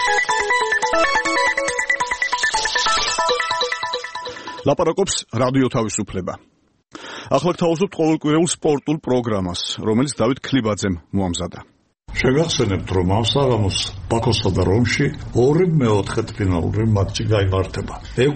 ლაპარაკობს რადიო თავისუფლება. ახლა გთავაზობთ ყოველკვირეულ სპორტულ პროგრამას, რომელიც დავით ქლიბაძემ მოამზადა. შეგახსენებთ, რომ ამ საღამოს ბაქოსა და რომში ორი მეოთხედფინალური მატჩი გაიმართება.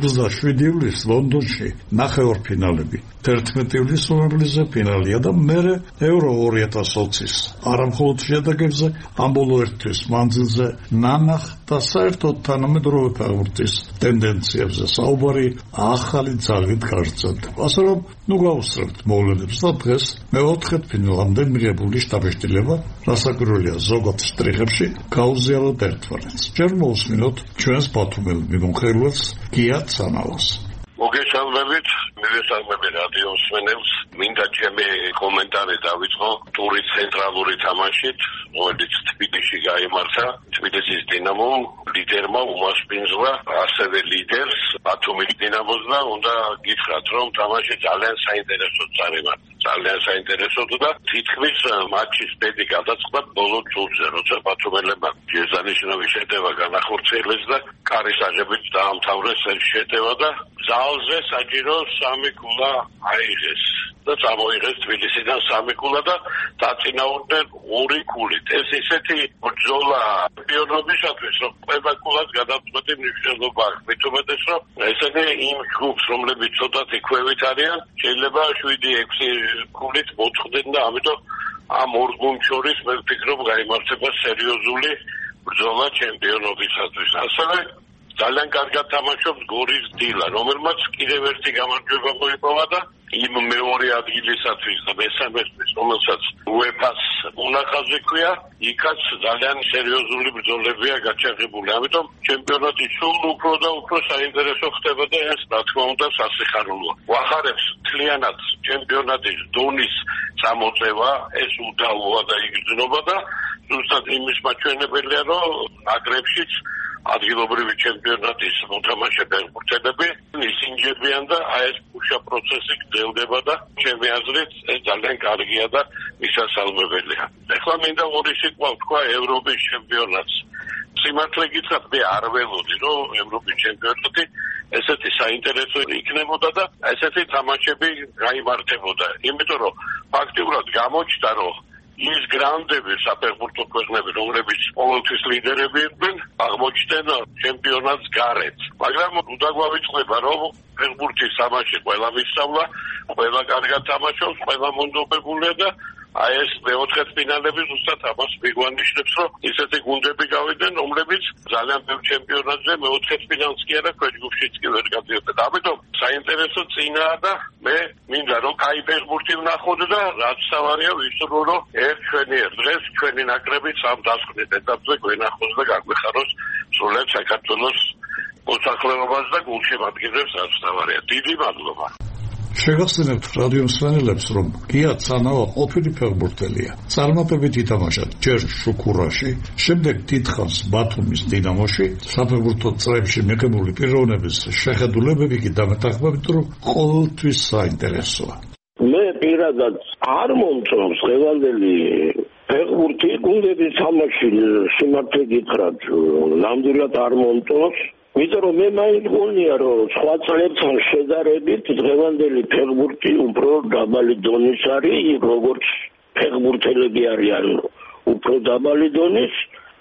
67 ივლისს ლონდონში ნახევარფინალები, 11 ივლისს უმაღლესი ფინალია და მერე ევრო 2020-ის არამხოლოდ შედეგებზე, ამ ბოლო ერთვის მანძილზე ნანახ და საერთოდ თანამედროვე ფეხბურთის ტენდენციებზე საუბარი ახალი ძალით გავრცელდება. ასე რომ, გავუსწრებთ მოვლენებს და დღეს მეოთხედფინალამდე მიღებული შტაბეშტილება, რასაკვირველია ზოგად სტრიხებში გაუზიაროთ ერთმანეთს. ჯერ მოვუსმინოთ ჩვენს ბათუმელ მიმოხილველს გია ცანავას. მოგესალმებით, მივესალმები რადიო მსმენელს. მინდა ჩემი კომენტარი დავიწყო ტურის ცენტრალური თამაშით, რომელიც თბილისში გაიმართა. თბილისის დინამო ლიდერმა უმასპინძლა ასევე ლიდერს ბათუმის დინამოს და უნდა გითხრათ, რომ თამაში ძალიან საინტერესო წარიმართა. ძალიან საინტერესო და თითქმის მატჩის ბედი გადაწყდა ბოლო წუთზე, როცა ბათუმელებმა ჯერზანიშნავი შეტევა განახორციელეს და კარის აღებით დაამთავრეს ეს შეტევა და ძალზე საჭირო 3 გოლა აიღეს და წამოიღეს თბილისიდან 3 გოლა და დაწინაურდნენ 2 გოლით. ეს ისეთი ბრძოლა ჩემპიონობისათვის, რომ ყველა გოლას გადაწყვეტი მნიშვნელობა აქვს. მით უმეტეს, რომ ესენი იმ ჯგუფს, რომლებიც ცოტათი ქვევით არიან, შეიძლება 7-6 გოლით მოწყდნენ და ამიტომ ამ ორ გუნდს შორის მე ვფიქრობ გაიმართება სერიოზული ბრძოლა ჩემპიონობისათვის. ასევე ძალიან კარგად თამაშობს გორის დილა, რომელმაც კიდევ ერთი გამარჯვება მოიპოვა და იმ მეორე ადგილისათვის და მესამესთვის, რომელსაც UEFA-ს მონახაზი ქვია, იქაც ძალიან სერიოზული ბრძოლებია გაჩაღებული. ამიტომ ჩემპიონატი სულ უფრო და უფრო საინტერესო ხდება და ეს რა თქმა უნდა სასიხარულოა. ვახარებს მთლიანად ჩემპიონატის დონის წამოწევა, ეს უდავოა და იგრძნობა და ზუსტად იმის მაჩვენებელია, რომ ნაკრებშიც ადგილობრივი ჩემპიონატის მოთამაშე ფეხბურთელები ისინჯებიან და ეს პუშა პროცესი გრძელდება და ჩემი აზრით ეს ძალიან კარგია და მისასალმებელია. ეხლა მინდა ორი სიტყვა ვთქვა ევროპის ჩემპიონატს. სიმართლე გითხრათ, მე არ ველოდი, რომ ევროპის ჩემპიონატი ესეთი საინტერესო იქნებოდა და ესეთი თამაშები გაიმართებოდა. იმიტომ რომ ფაქტიურად გამოჩნდა, რომ ის გრანდები საფეხბურთო ქვეყნები, რომლებიც ყოველთვის ლიდერები იყვნენ, აღმოჩნდნენ ჩემპიონატს გარეთ. მაგრამ უნდა გვავიწყდება, რომ ფეხბურთის თამაში ყველა მისწავლა, ყველა კარგად თამაშობს, ყველა მონდობებულია და აი ეს მეოთხედფინალები ზუსტად ამას მიგვანიშნებს, რომ ისეთი გუნდები გავიდნენ, რომლებიც ძალიან ბევრ ჩემპიონატზე მეოთხედფინალს კი არა, ქვეჯგუფშიც კი ვერ გადიოდნენ. ამიტომ საინტერესო წინაა და მე მინდა რომ კაი ფეხბურთი ვნახოთ და რაც სავარია ვისურვო, რომ ჩვენი დღეს ჩვენი ნაკრებიც ამ დასკვნით ეტაპზე გვენახოს და გაგვეხაროს სრულად საქართველოს მოსახლეობას და გულშემატკივრებს რაც სავარია. დიდი მადლობა. შეგახსენებთ რადიო მსმენელებს, რომ გია ცანავა ყოფილი ფეხბურთელია. წარმატებით ითამაშა ჯერ შუქურაში, შემდეგ დიდხანს ბათუმის დინამოში. საფეხბურთო წრეებში მიღებული პიროვნების შეხედულებები კი დამეთანხმებით, რომ ყოველთვის საინტერესოა. მე პირადად არ მომწონს დღევანდელი ფეხბურთი, გუნდების თამაში სიმართლე გითხრათ, ნამდვილად არ მომწონს. იმიტომ რომ მე მაინც გონია, რომ სხვა წლებთან შედარებით დღევანდელი ფეხბურთი უფრო დაბალი დონის არის, როგორც ფეხბურთელები არიან უფრო დაბალი დონის.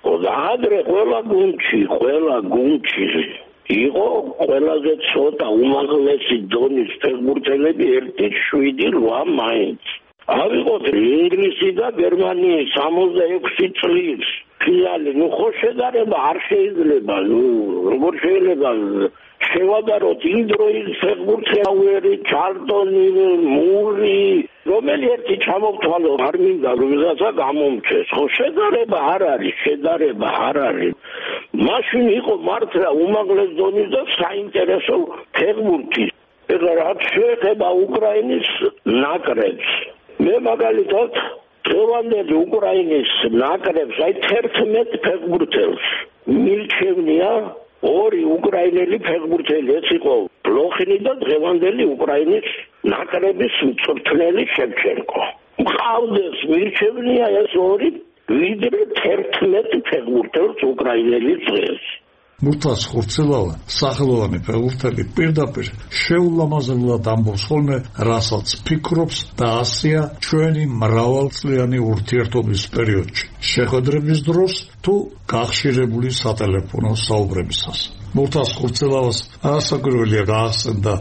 ადრე ყველა გუნდში იყო ყველაზე ცოტა უმაღლესი დონის ფეხბურთელები 1-7-8 მაინც. ავიღოთ ინგლისი და გერმანიის 66 წლის ფინალი, ხო შედარება არ შეიძლება, როგორ შეიძლება შევადაროთ იმ დროის ფეხბურთელები, ჩარტონი, მური, რომელი ერთი ჩამოვთვალო არ მინდა რომელსაც გამომჩეს, ხო შედარება არ არის. მაშინ იყო მართლა უმაღლეს დონის და საინტერესო ფეხბურთი. ეხლა რაც შეეხება უკრაინის ნაკრებს, მე მაგალითად დღევანდელი უკრაინის ნაკრებს, აი 11 ფეხბურთელს მილჩევნია 2 უკრაინელი ფეხბურთელი, ეს იყო ბლოხინი და დღევანდელი უკრაინის ნაკრების მწვრთნელი შევჩენკო. მყავდეს მილჩევნია ეს 2 ვიდრე 11 ფეხბურთელს უკრაინელის დღეს. მურთას ხურცელავა სახელოვანი ფეხბურთელი პირდაპირ შეულამაზებლად ამბობს ხოლმე, რასაც ფიქრობს და ასია ჩვენი მრავალწლიანი ურთიერთობის პერიოდში, შეხვედრების დროს თუ გახშირებული სატელეფონო საუბრებისას. მურთას ხურცელავას არასაკვირველია გაახსენდა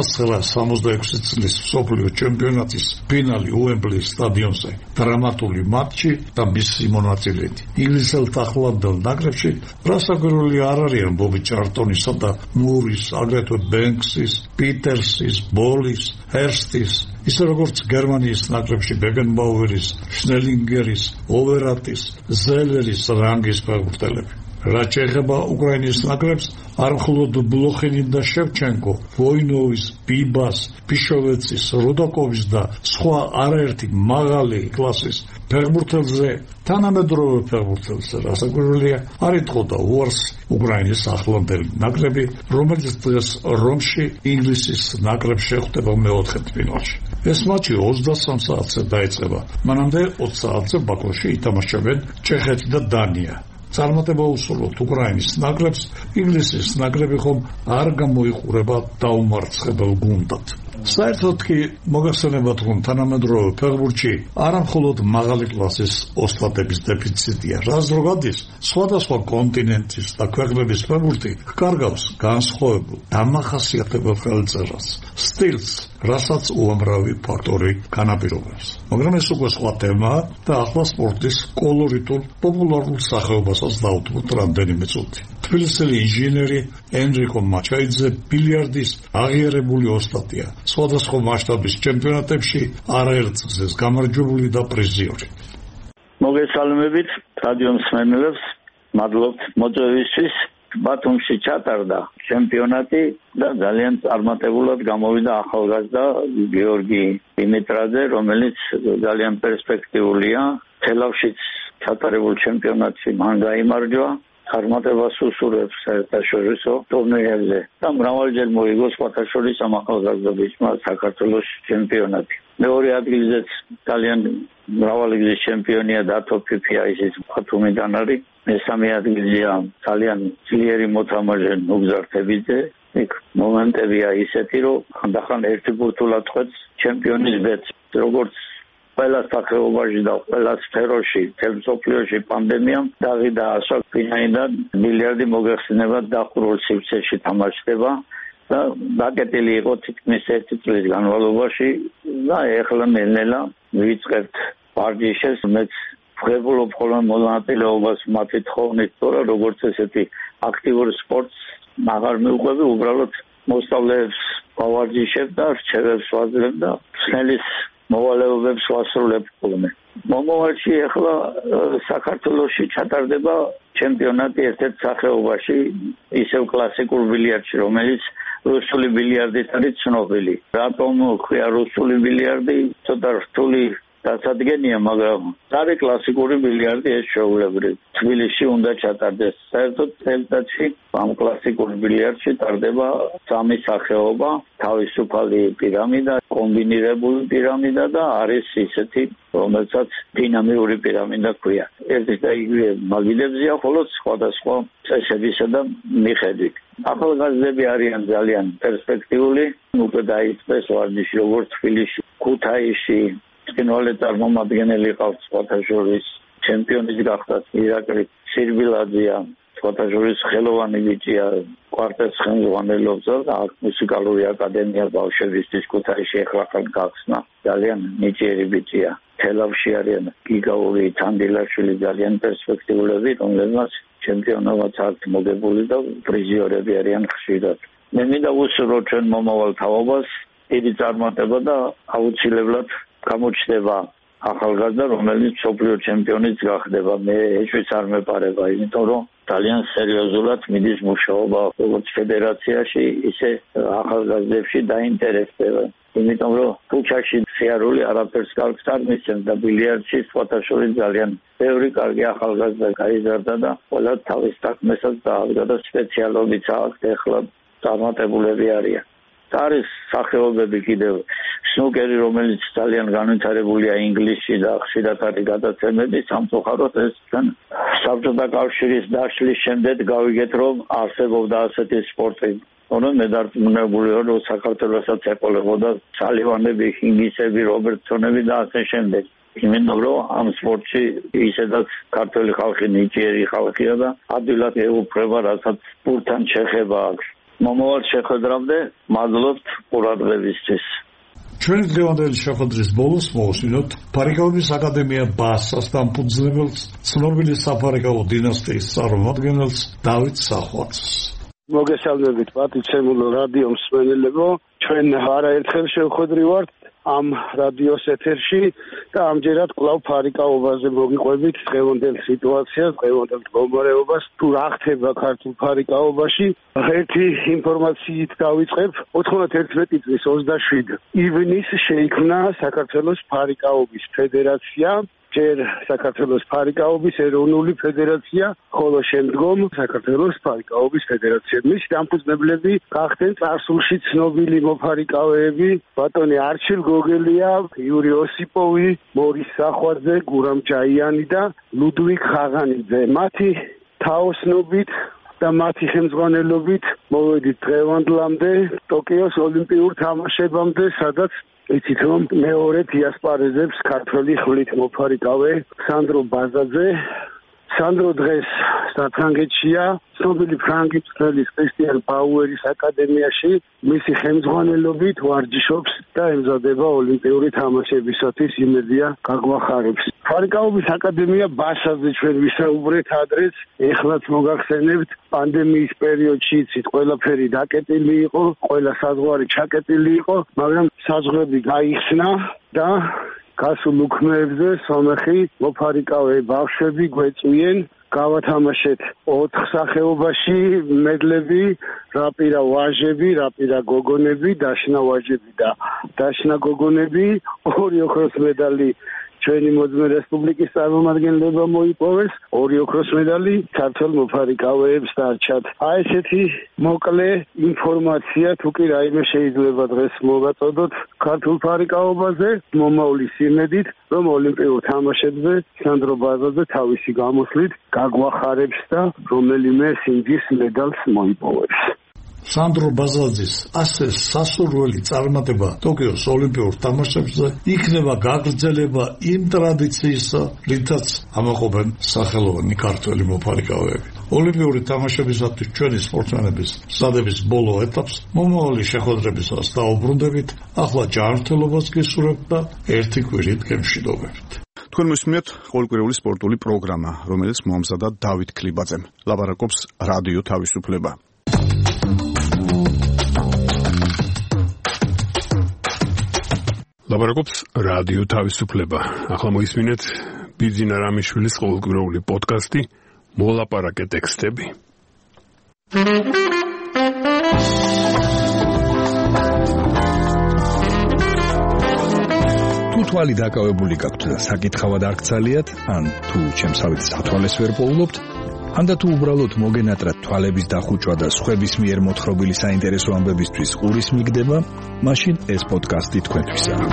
1966 წლის მსოფლიო ჩემპიონატის ფინალი უემბლის სტადიონზე დრამატული მატჩი და მისი მონაწილეები. ინგლისელთა ახლანდელ ნაკრებში არასაკვირველი არ არიან ბობი ჩარტონისა და მურის, აგრეთვე ბენქსის, პიტერსის, ბოლის, ჰერსტის, ისე როგორც გერმანიის ნაკრებში ბეკენბაუერის, შნელინგერის, ოვერატის, ზელერის რანგის ფეხბურთელები. რაც შეეხება უკრაინის ნაკრებს, არ მხოლოდ ბლოხინი და შევჩენკო, ვოინოვის, ბიბას, ფიშოვეცის, რუდაკოვის და სხვა არაერთი მაღალი კლასის ფეხბურთელზე, თანამედროვე ფეხბურთელზე, რასაკვირველია, არ იტყოდა უარს უკრაინის ახლანდელი ნაკრები, რომელიც დღეს რომში ინგლისის ნაკრებს შეხვდება მეოთხედფინალში. ეს მატჩი 23 საათზე დაიწყება, მანამდე 20 საათზე ბაქოში ითამაშებენ ჩეხეთი და დანია. წარმატება უსურვოთ უკრაინის ნაკრებს, ინგლისის ნაკრები ხომ არ გამოიყურება დაუმარცხებელ გუნდად. საერთოდ კი მოგახსენებათ, რომ თანამედროვე ფეხბურთში არა მხოლოდ მაღალი კლასის ოსტატების დეფიციტია, რაც რო გადის, სხვადასხვა კონტინენტის და ქვეყნების ფეხბურთი ჰკარგავს განსხვავებულ დამახასიათებელ ხელწერას, სტილს, რასაც უამრავი ფაქტორი განაპირობებს. მაგრამ ეს უკვე სხვა თემაა და ახლა სპორტის კოლორიტულ პოპულარულ სახეობასაც დავუთმოთ რამდენიმე წუთი. თბილისელი ინჟინერი ენრიკო მაჩაიძე ბილიარდის აღიარებული ოსტატია. სხვადასხვა მასშტაბის ჩემპიონატებში არაერთგზეს გამარჯვებული და პრიზიორი. მოგესალმებით რადიო მსმენელებს, მადლობთ მოწვევისთვის. ბათუმში ჩატარდა ჩემპიონატი და ძალიან წარმატებულად გამოვიდა ახალგაზრდა გიორგი დიმიტრაძე, რომელიც ძალიან პერსპექტიულია. თელავშიც ჩატარებულ ჩემპიონატში მან გაიმარჯვა. წარმატებას უსურვებს საერთაშორისო ტურნირებზე და მრავალჯერ მოიგო სხვათა შორის ამ ახალგაზრდობისმა საქართველოს ჩემპიონატი. მეორე ადგილზეც ძალიან მრავალი გზის ჩემპიონია დათო ფიფიაისის ბათუმიდან არის. მესამე ადგილზეა ძალიან ძლიერი მოთამაშე ნუგზარ თებიძე. იქ მომენტებია ისეთი, რომ ხანდახან ერთი ბურთულად ხვეწ ჩემპიონის ბეწს. როგორც ყველა სახეობაში და ყველა სფეროში, მთელ მსოფლიოში პანდემიამ დაღიდა ასვა ფინალიდან ბილიარდი მოგეხსენებათ დახურულ სივრცეში თამაშდება და დაკეტილი იყო თითქმის 1 წლის განმავლობაში და ეხლა ნელ-ნელა ვიწყებთ ვარჯიშებს. მეც ვღებულობ ხოლმე მონაწილეობას მათი თხოვნით, თორემ როგორც ესეთი აქტიურ სპორტს აღარ მივყვები, უბრალოდ მოსწავლეებს ვავარჯიშებ და რჩევებს ვაძლევ და ხსნელის მოვალეობებს ვასრულებ ხოლმე. მომავალში ახლა საქართველოში ჩატარდება ჩემპიონატი ერთ-ერთ სახეობაში, ისევ კლასიკურ ბილიარდში, რომელიც რუსული ბილიარდით არის ცნობილი. რატომ ქვია რუსული ბილიარდი? ცოტა რთული დასადგენია, მაგრამ არის კლასიკური ბილიარდი, ეს შეუულებრივ. თბილისში უნდა ჩატარდეს. საერთოდ წელიწადში ამ კლასიკურ ბილიარდში ტარდება 3 სახეობა: თავისუფალი პირამიდა, კომბინირებული პირამიდა და არის ისეთი, რომელსაც დინამიური პირამიდა ქვია. ერთი და იგივე მაგიდებზეა, ხოლო სხვადასხვა წესებისა და მიხედვით. ახალგაზრდები არიან ძალიან პერსპექტიული, უკვე დაიწყეს ვარჯიში როგორც თბილისში, ქუთაისში. ცხინვალე წარმომადგენელი ყავს სხვათა შორის, ჩემპიონის გახდათ ირაკლი სირბილაძეა, სხვათა შორის ხელოვანი ბიჭია, კვარტეტს ხელმძღვანელობს და მუსიკალური აკადემია ბავშვებისთვის ქუთაისში ახლა გახსნა. ძალიან ნიჭიერი ბიჭია. თელავში არიან გიგაური, თანდილაშვილი, ძალიან პერსპექტიულები, რომლებმაც ჩემპიონობაც აქვს მოგებული და პრიზიორები არიან ხშირად. მე მინდა უსურვო ჩვენ მომავალ თაობას დიდი წარმატება და აუცილებლად გამოჩნდება ახალგაზრდა, რომელიც მსოფლიო ჩემპიონიც გახდება. მე ეჭვიც არ მეპარება, იმიტომ რომ ძალიან სერიოზულად მიდის მუშაობა როგორც ფედერაციაში, ისე ახალგაზრდებში დაინტერესდება. იმიტომ რომ ქუჩაში სიარული არაფერს კარგს არ მისცემს და ბილიარდში სხვათა შორის ძალიან ბევრი კარგი ახალგაზრდა გაიზარდა და ყველა თავის საქმესაც დაადგა და სპეციალობიც აქვს, ეხლა წარმატებულები არიან. არის სახეობები კიდევ სნუკერი, რომელიც ძალიან განვითარებულია ინგლისში და ხშირად არის გადაცემები, სამწუხაროდ ეს საბჭოთა კავშირის დაშლის შემდეგ გავიგეთ, რომ არსებობდა ასეთი სპორტი. მე დარწმუნებული ვარ, რომ საქართველოსაც ეყოლებოდა სალივანები, ჰინგისები, რობერტსონები და ასე შემდეგ. იმიტომ რომ ამ სპორტში ისედაც ქართველი ხალხი ნიჭიერი ხალხია და ადვილად ეუფლება, რასაც სპორტთან შეხება აქვს. მომავალ შეხვედრამდე მადლობთ ყურადღებისთვის. ჩვენი დღევანდელი შეხვედრის ბოლოს მოვუსმინოთ ფარიკაობის აკადემია ბასას დამფუძნებელს, ცნობილი საფარიკაო დინასტიის წარმომადგენელს დავით სახვაცს. მოგესალმებით, პატივცემულო რადიო მსმენელებო, ჩვენ არაერთხელ შევხვედრივართ ამ რადიოს ეთერში და ამჯერად კვლავ ფარიკაობაზე მოგიყვებით დღევანდელ სიტუაციას, დღევანდელ მდგომარეობას, თუ რა ხდება ქართულ ფარიკაობაში. ერთი ინფორმაციით დავიწყებ. 91 წლის 27 ივნისს შეიქმნა საქართველოს ფარიკაობის ფედერაცია. ჯერ საქართველოს ფარიკაობის ეროვნული ფედერაცია, ხოლო შემდგომ საქართველოს ფარიკაობის ფედერაცია. მის დამფუძნებლები გახდნენ წარსულში ცნობილი მოფარიკავეები, ბატონი არჩილ გოგელია, იური ოსიპოვი, მორის სახვაძე, გურამ ჯაიანი და ლუდვიგ ხაღანიძე. მათი თაოსნობით და მათი ხელმძღვანელობით მოვედით დღევანდლამდე ტოკიოს ოლიმპიურ თამაშებამდე, სადაც იცით რომ მეორედ იასპარეზებს ქართველი ხვლით მოფარიკავე სანდრო ბაზაძე. სანდრო დღეს საფრანგეთშია, ცნობილი ფრანგი მწვრთნელის კრისტიან ბაუერის აკადემიაში მისი ხელმძღვანელობით ვარჯიშობს და ემზადება ოლიმპიური თამაშებისათვის, იმედია გაგვახარებს. ფარიკაობის აკადემია ბასაზე ჩვენ ვისაუბრეთ ადრეც, ეხლაც მოგახსენებთ, პანდემიის პერიოდში იცით ყველაფერი დაკეტილი იყო, ყველა საზღვარი ჩაკეტილი იყო, მაგრამ საზღვრები გაიხსნა და გასულ უქმეებზე სომეხი მოფარიკავე ბავშვები გვეწვიან. გავათამაშეთ 4 სახეობაში მედლები, რაპირა ვაჟები, რაპირა გოგონები, დაშნა ვაჟები და დაშნა გოგონები. 2 ოქროს მედალი ჩვენი მოძმე რესპუბლიკის წარმომადგენლებმა მოიპოვეს, 2 ოქროს მედალი ქართველ მოფარიკავეებს დარჩათ. ესეთი მოკლე ინფორმაცია, თუ კი რაიმე შეიძლება დღეს მოვაწოდოთ ქართულ ფარიკაობაზე, მომავლის იმედით, რომ ოლიმპიურ თამაშებზე სანდრო ბაზაძე თავისი გამოსვლით გაგვახარებს და რომელიმე სინჯის მედალს მოიპოვებს. სანდრო ბაზაძის ასე სასურველი წარმატება ტოკიოს ოლიმპიურ თამაშებზე იქნება გაგრძელება იმ ტრადიციისა, რითაც ამაყობენ სახელოვანი ქართველი მოფარიკავეები. ოლიმპიური თამაშებისათვის ჩვენი სპორტსმენების სადების ბოლო ეტაპს მომავალი შეხვედრებისას დაუბრუნდებით, ახლა ჯანმრთელობას გისურვებთ და ერთი კვირით გემშვიდობებით. თქვენ მოსმენთ ყოველკვირეული სპორტული პროგრამა, რომელიც მოამზადა დავით ქლიბაძემ. ლაპარაკობს რადიო თავისუფლება. ლაპარაკობს რადიო თავისუფლება. ახლა მოისმინეთ ბიძინა რამიშვილის ყოველკვირეული პოდკასტი მოლაპარაკე ტექსტები. თუ თვალი დაკავებული გაქვთ და საკითხავად არ გცალიათ, ან თუ ჩემსავით სათვალეს ვერ პოულობთ, ან და თუ უბრალოდ მოგენატრათ თვალების დახუჭვა და სხვების მიერ მოთხრობილი საინტერესო ამბებისთვის ყურის მიგდება, მაშინ ეს პოდკასტი თქვენთვისაა.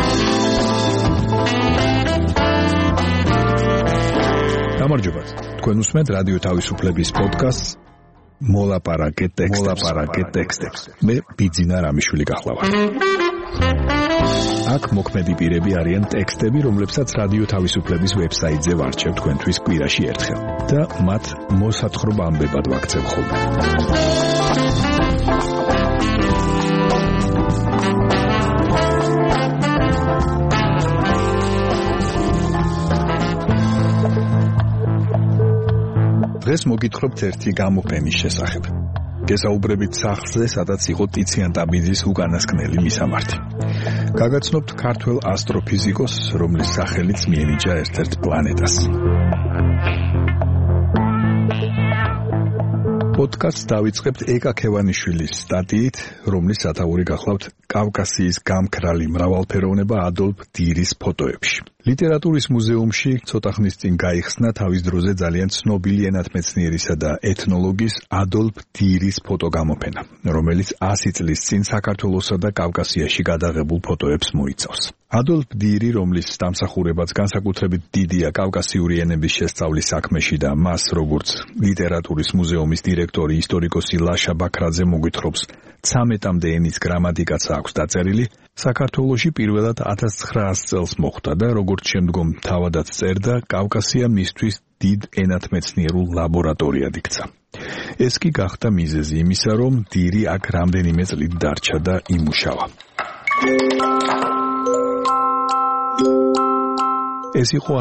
გამარჯობათ. თქვენ უსმენთ რადიო თავისუფლების პოდკასტს მოლაპარაკე ტექსტებს. მე ბიძინა რამიშვილი გახლავართ. აქ მოქმედი პირები არიან ტექსტები, რომლებსაც რადიო თავისუფლების ვებსაიტზე ვარჩევ თქვენთვის კვირაში ერთხელ და მათ მოსათხრობ ამბებად ვაქცევ ხოლმე. დღეს მოგითხრობთ ერთი გამოფენის შესახებ. გესაუბრებით სახლზე, სადაც იყო ტიციან ტაბიძის უკანასკნელი მისამართი. გაგაცნობთ ქართველ ასტროფიზიკოსს, რომლის სახელიც მიენიჭა ერთ-ერთ პლანეტას. პოდკასტს დავიწყებთ ეკა ქევანიშვილის სტატიით, რომლის სათაური გახლავთ კავკასიის გამქრალი მრავალფეროვნება ადოლფ დირის ფოტოებში. ლიტერატურის მუზეუმში ცოტა ხნის წინ გაიხსნა თავის დროზე ძალიან ცნობილი ენათმეცნიერისა და ეთნოლოგის ადოლფ დირის ფოტოგამოფენა, რომელიც 100 წლის წინ საქართველოსა და კავკასიაში გადაღებულ ფოტოებს მოიცავს. ადოლფ დირი, რომლის დამსახურებაც განსაკუთრებით დიდია კავკასიური ენების შესწავლის საქმეში და მას, როგორც ლიტერატურის მუზეუმის დირექტორი ისტორიკოსი ლაშა ბაქრაძე მოგვითხრობს, 13-მდე ენის გრამატიკაც აქვს დაწერილი, საქართველოში პირველად 1900 წელს მოხდა და როგორც შემდგომ თავადაც წერდა, კავკასია მისთვის დიდ ენათმეცნიერულ ლაბორატორიად იქცა. ეს კი გახდა მიზეზი იმისა, რომ დირი აქ რამდენიმე წლით დარჩა და იმუშავა. ეს იყო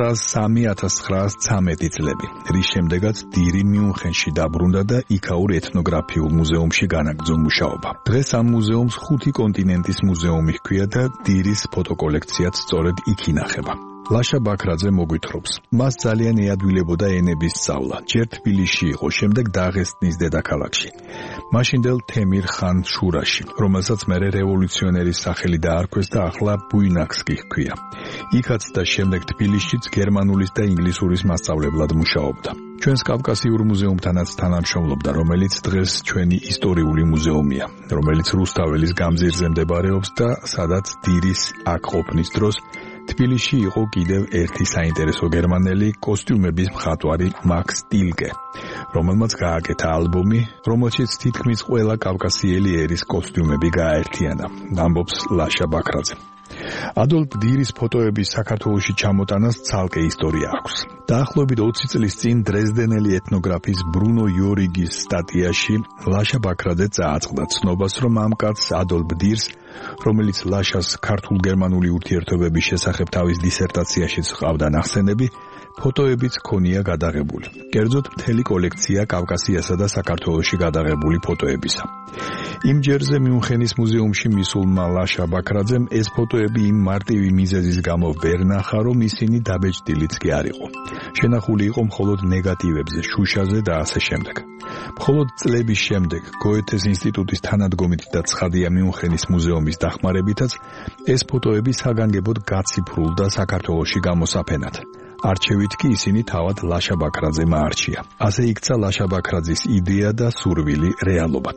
1903-1913 წლები, რის შემდეგაც დირი მიუნხენში დაბრუნდა და იქაურ ეთნოგრაფიულ მუზეუმში განაგრძო მუშაობა. დღეს ამ მუზეუმს 5 კონტინენტის მუზეუმი ჰქვია და დირის ფოტოკოლექციაც სწორედ იქ ინახება. ლაშა ბაქრაძე მოგვითხრობს, მას ძალიან ეადვილებოდა ენების სწავლა. ჯერ თბილისში იყო, შემდეგ დაღესტნის დედაქალაქში. მაშინდელ თემირ ხან შურაში, რომელსაც მერე რევოლუციონერის სახელი დაარქვეს და ახლა ბუინაკსკი ჰქვია. იქაც და შემდეგ თბილისშიც გერმანულის და ინგლისურის მასწავლებლად მუშაობდა. ჩვენს კავკასიურ მუზეუმთანაც თანამშრომლობდა, რომელიც დღეს ჩვენი ისტორიული მუზეუმია, რომელიც რუსთაველის გამზირზე მდებარეობს და სადაც დირის აქ ყოფნის დროს თბილისში იყო კიდევ ერთი საინტერესო გერმანელი კოსტიუმების მხატვარი მაქს ტილკე, რომელმაც გააკეთა ალბომი, რომელშიც თითქმის ყველა კავკასიელი ერის კოსტიუმები გააერთიანა, ამბობს ლაშა ბაქრაძე. ადოლფ დირის ფოტოების საქართველოში ჩამოტანას ცალკე ისტორია აქვს. დაახლოებით 20 წლის წინ დრეზდენელი ეთნოგრაფის ბრუნო იორიგის სტატიაში ლაშა ბაქრაძე წააწყდა ცნობას, რომ ამ კაცს ადოლფ დირს, რომელიც ლაშას ქართულ-გერმანული ურთიერთობების შესახებ თავის დისერტაციაშიც ჰყავდა ნახსენები, ფოტოებიც ჰქონია გადაღებული. კერძოდ მთელი კოლექცია კავკასიასა და საქართველოში გადაღებული ფოტოებისა. იმ ჯერზე მიუნხენის მუზეუმში მისულმა ლაშა ბაქრაძემ ეს ფოტოები იმ მარტივი მიზეზის გამო ვერ ნახა, რომ ისინი დაბეჭდილიც კი არ იყო. შენახული იყო მხოლოდ ნეგატივებზე, შუშაზე და ასე შემდეგ. მხოლოდ წლების შემდეგ გოეთეს ინსტიტუტის თანადგომით და ცხადია მიუნხენის მუზეუმის დახმარებითაც ეს ფოტოები საგანგებოდ გაციფრულდა საქართველოში გამოსაფენად. არჩევით კი ისინი თავად ლაშა ბაქრაძემ აარჩია. ასე იქცა ლაშა ბაქრაძის იდეა და სურვილი რეალობად.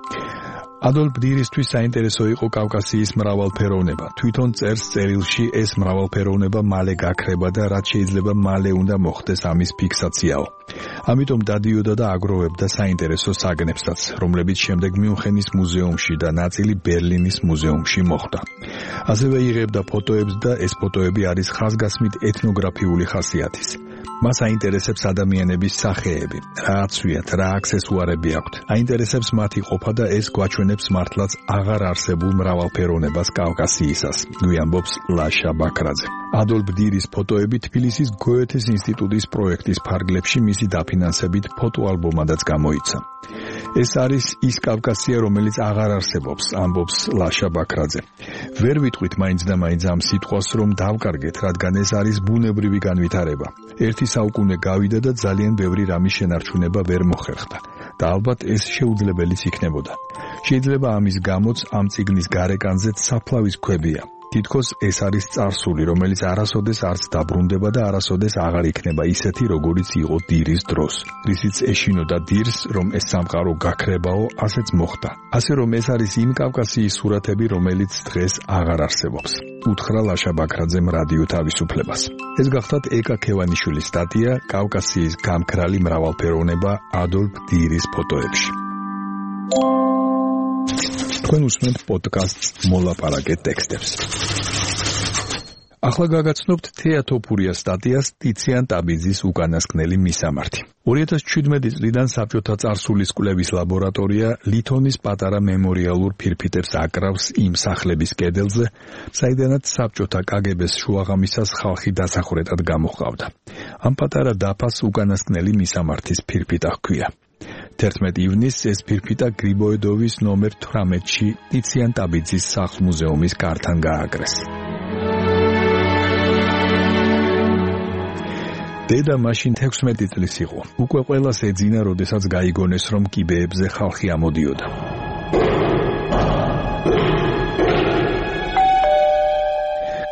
ადოლფ დირისთვის საინტერესო იყო კავკასიის მრავალფეროვნება. თვითონ წერს წერილში ეს მრავალფეროვნება მალე გაქრება და რაც შეიძლება მალე უნდა მოხდეს ამის ფიქსაციაო. ამიტომ დადიოდა და აგროვებდა საინტერესო საგნებსაც, რომლებიც შემდეგ მიუნხენის მუზეუმში და ნაწილი ბერლინის მუზეუმში მოხვდა. ასევე იღებდა ფოტოებს და ეს ფოტოები არის ხაზგასმით ეთნოგრაფიული ხასიათის. მას აინტერესებს ადამიანების სახეები, რა აცვიათ, რა აქსესუარები აქვთ. აინტერესებს მათი ყოფა და ეს გვაჩვენებს მართლაც აღარ არსებულ მრავალფეროვნებას კავკასიისას, გვიამბობს ლაშა ბაქრაძე. ადოლფ დირის ფოტოები თბილისის გოეთეს ინსტიტუტის პროექტის ფარგლებში მისი დაფინანსებით ფოტოალბომადაც გამოიცა. ეს არის ის კავკასია, რომელიც აღარ არსებობს, ამბობს ლაშა ბაქრაძე. ვერ ვიტყვით მაინც და მაინც ამ სიტყვას, რომ დავკარგეთ, რადგან ეს არის ბუნებრივი განვითარება. ერთი საუკუნე გავიდა და ძალიან ბევრი რამის შენარჩუნება ვერ მოხერხდა და ალბათ ეს შეუძლებელიც იქნებოდა. შეიძლება ამის გამოც ამ წიგნის გარეკანზეც საფლავის ქვებია. თითქოს ეს არის წარსული, რომელიც არასოდეს არც დაბრუნდება და არასოდეს აღარ იქნება ისეთი, როგორიც იყო დირის დროს. რისიც ეშინოდა დირს, რომ ეს სამყარო გაქრებაო, ასეც მოხდა. ასე რომ ეს არის იმ კავკასიის სურათები, რომელიც დღეს აღარ არსებობს. უთხრა ლაშა ბაქრაძემ რადიო თავისუფლებას. ეს გახდათ ეკა ქევანიშვილის სტატია კავკასიის გამქრალი მრავალფეროვნება ადოლფ დირის ფოტოებში. თქვენ უსმენთ პოდკასტს მოლაპარაკე ტექსტებს. ახლა გაგაცნობთ თეატოფურია სტატიას ტიციან ტაბიძის უკანასკნელი მისამართი. 2017 წლიდან საბჭოთა წარსულის კვლევის ლაბორატორია ლითონის პატარა მემორიალურ ფირფიტებს აკრავს იმ სახლების კედელზე, საიდანაც საბჭოთა კგბ-ს შუაღამისას ხალხი დასახვრეტად გამოჰყავდა. ამ პატარა დაფას უკანასკნელი მისამართის ფირფიტა ჰქვია. 11 ივნისს ეს ფირფიტა გრიბოედოვის ნომერ 18-ში ტიციან ტაბიძის სახლ-მუზეუმის კართან გააკრეს. დედა მაშინ 16 წლის იყო. უკვე ყველას ეძინა, როდესაც გაიგონეს, რომ კიბეებზე ხალხი ამოდიოდა.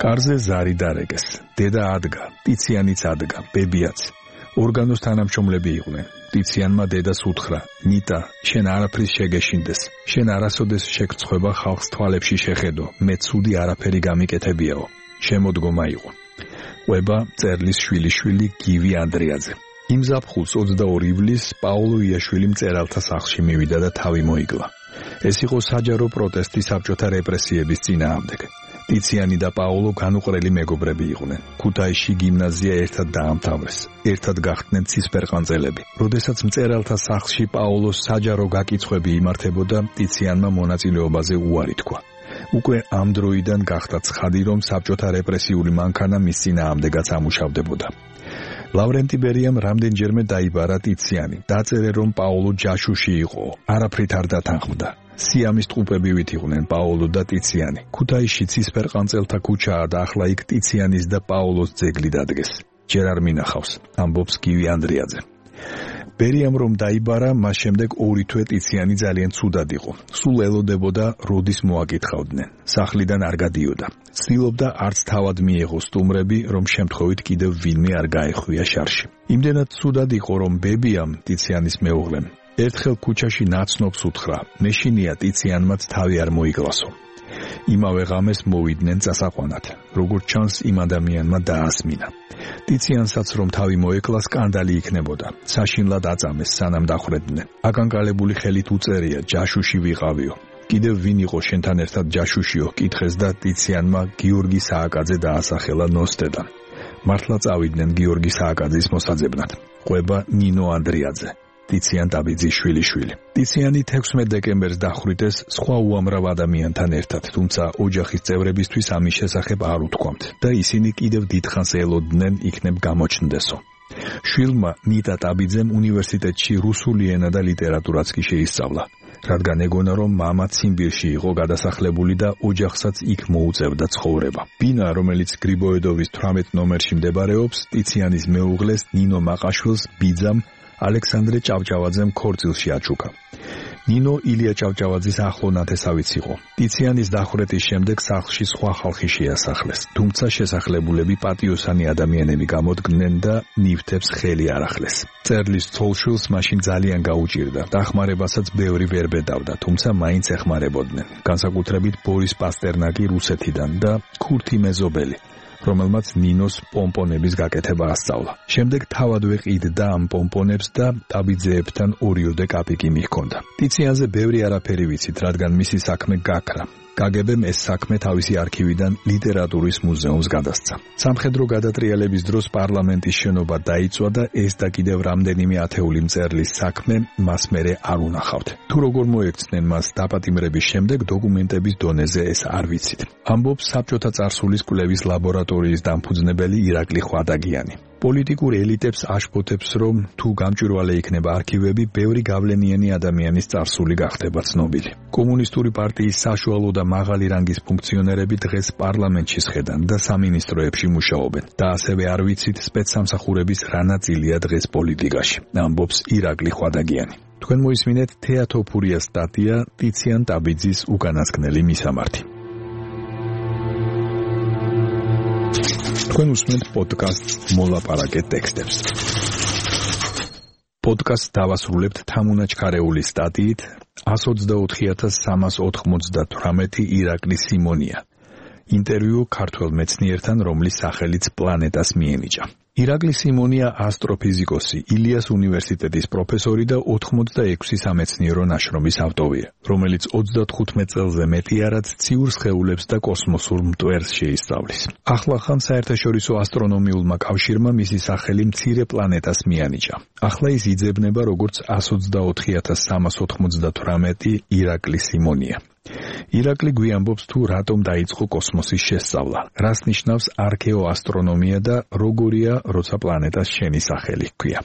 კარზე ზარი დარეგეს. დედა ადგა, ტიციანიც ადგა, ბებიაც. ორგანოს თანამშრომლები იყვნენ. ტიციანმა დედას უთხრა: ნიტა, შენ არაფრის შეგეშინდეს. შენ არასოდეს შეგწხვება ხალხს თვალებში შეხედო. მე ცუდი არაფერი გამიკეთებიაო. შემოდგომა იყო. ყვება წერლის შვილიშვილი გივი ანდრიაძე. იმ ზაფხულს 22 ივლისს პაოლო იაშვილი მწერალთა სახლში მივიდა და თავი მოიკლა. ეს იყო საჯარო პროტესტი საბჭოთა რეპრესიების წინააღმდეგ. ტიციანი და პაოლო განუყრელი მეგობრები იყვნენ. ქუთაისში გიმნაზია ერთად დაამთავრეს. ერთად გახდნენ ცისფერყანწელები. როდესაც მწერალთა სახლში პაოლოს საჯარო გაკიცხვები იმართებოდა, ტიციანმა მონაწილეობაზე უარი თქვა. უკვე ამ დროიდან გახდა ცხადი, რომ საბჭოთა რეპრესიული მანქანა მის წინააღმდეგაც ამუშავდებოდა. ლავრენტი ბერიამ რამდენჯერმე დაიბარა ტიციანი. დაწერე, რომ პაოლო ჯაშუში იყო, არაფრით არ დათანხმდა. სიამის ტყუპებივით იყვნენ პაოლო და ტიციანი. ქუთაისში ცისფერყანწელთა ქუჩაა და ახლა იქ ტიციანის და პაოლოს ძეგლი დადგეს. ჯერ არ მინახავს, ამბობს გივი ანდრიაძე. ბერიამ რომ დაიბარა, მას შემდეგ 2 თვე ტიციანი ძალიან ცუდად იყო. სულ ელოდებოდა, როდის მოაკითხავდნენ. სახლიდან არ გადიოდა. ცდილობდა არც თავად მიეღო სტუმრები, რომ შემთხვევით კიდევ ვინმე არ გაეხვია შარში. იმდენად ცუდად იყო, რომ ბებიამ, ტიციანის მეუღლემ, ერთხელ ქუჩაში ნაცნობს უთხრა. მეშინია ტიციანმაც თავი არ მოიკლასო. იმავე ღამეს მოვიდნენ წასაყვანად. როგორც ჩანს, იმ ადამიანმა დაასმინა. ტიციანსაც რომ თავი მოეკლა, სკანდალი იქნებოდა. საშინლად აწამეს, სანამ დახვრედნენ. აკანკალებული ხელით უწერია: ჯაშუში ვიყავიო. კიდევ ვინ იყო შენთან ერთად ჯაშუშიო? კითხეს და ტიციანმა გიორგი სააკაძე დაასახელა ნოსტედან. მართლა წავიდნენ გიორგი სააკაძის მოსაძებნად. ყვება ნინო ანდრიაძე. ტიციან ტაბიძის შვილიშვილი. ტიციანი 16 დეკემბერს დახვრიტეს სხვა უამრავ ადამიანთან ერთად, თუმცა ოჯახის წევრებისთვის ამის შესახებ არ უთქვამთ და ისინი კიდევ დიდხანს ელოდნენ იქნებ გამოჩნდესო. შვილმა ნიტა ტაბიძემ უნივერსიტეტში რუსული ენა და ლიტერატურაც კი შეისწავლა, რადგან ეგონა რომ მამა ციმბირში იყო გადასახლებული და ოჯახსაც იქ მოუწევდა ცხოვრება. ბინა, რომელიც გრიბოედოვის 18 ნომერში მდებარეობს, ტიციანის მეუღლეს ნინო მაყაშვილს ბიძამ ალექსანდრე ჭავჭავაძემ ქორწილში აჩუქა. ნინო ილია ჭავჭავაძის ახლო ნათესავიც იყო. ტიციანის დახვრეტის შემდეგ სახლში სხვა ხალხი შეასახლეს, თუმცა შესახლებულები პატიოსანი ადამიანები გამოდგნენ და ნივთებს ხელი არ ახლეს. წერლის ცოლშვილს მაშინ ძალიან გაუჭირდა, დახმარებასაც ბევრი ვერ ბედავდა, თუმცა მაინც ეხმარებოდნენ, განსაკუთრებით ბორის პასტერნაკი რუსეთიდან და ქურთი მეზობელი, რომელმაც ნინოს პომპონების გაკეთება ასწავლა. შემდეგ თავადვე ყიდდა ამ პომპონებს და ტაბიძეებთან 2 კაპიკი მიჰქონდა. ტიციანზე ბევრი არაფერი ვიცით, რადგან მისი საქმე გაქრა. კგბ-მ ეს საქმე თავისი არქივიდან ლიტერატურის მუზეუმს გადასცა. სამხედრო გადატრიალების დროს პარლამენტის შენობა დაიწვა და ეს და კიდევ რამდენიმე ათეული მწერლის საქმე მას მერე არ უნახავთ. თუ როგორ მოექცნენ მას დაპატიმრების შემდეგ, დოკუმენტების დონეზე ეს არ ვიცით. ამბობს საბჭოთა წარსულის კვლევის ლაბორატორიის დამფუძნებელი ირაკლი ხვადაგიანი. პოლიტიკურ ელიტებს აშფოთებს, რომ თუ გამჭვირვალე იქნება არქივები, ბევრი გავლენიანი ადამიანის წარსული გახდება ცნობილი. კომუნისტური პარტიის საშუალო და მაღალი რანგის ფუნქციონერები დღეს პარლამენტში სხედან და სამინისტროებში მუშაობენ და ასევე არ ვიცით სპეცსამსახურების რა ნაწილია დღეს პოლიტიკაში, ამბობს ირაკლი ხვადაგიანი. თქვენ მოისმინეთ თეატოფურიას სტატია ტიციან ტაბიძის უკანასკნელი მისამართი. თქვენ უსმენთ პოდკასტს მოლაპარაკე ტექსტებს. პოდკასტს დავასრულებთ თამუნა ჩქარეულის სტატიით 124388 ირაკლი სიმონია. ინტერვიუ ქართველ მეცნიერთან, რომლის სახელიც პლანეტას მიენიჭა. ირაკლი სიმონია ასტროფიზიკოსი, ილიას უნივერსიტეტის პროფესორი და 86 სამეცნიერო ნაშრომის ავტორია, რომელიც 35 წელზე მეტი არად ციურ სხეულებს და კოსმოსურ მტვერს შეისწავლის. ახლახან საერთაშორისო ასტრონომიულმა კავშირმა მისი სახელი მცირე პლანეტას მიანიჭა. ახლა ის იძებნება როგორც 124388 ირაკლი სიმონია. ირაკლი გვიამბობს თუ რატომ დაიწყო კოსმოსის შესწავლა, რას ნიშნავს არქეოასტრონომია და როგორია, როცა პლანეტას შენი სახელი ჰქვია.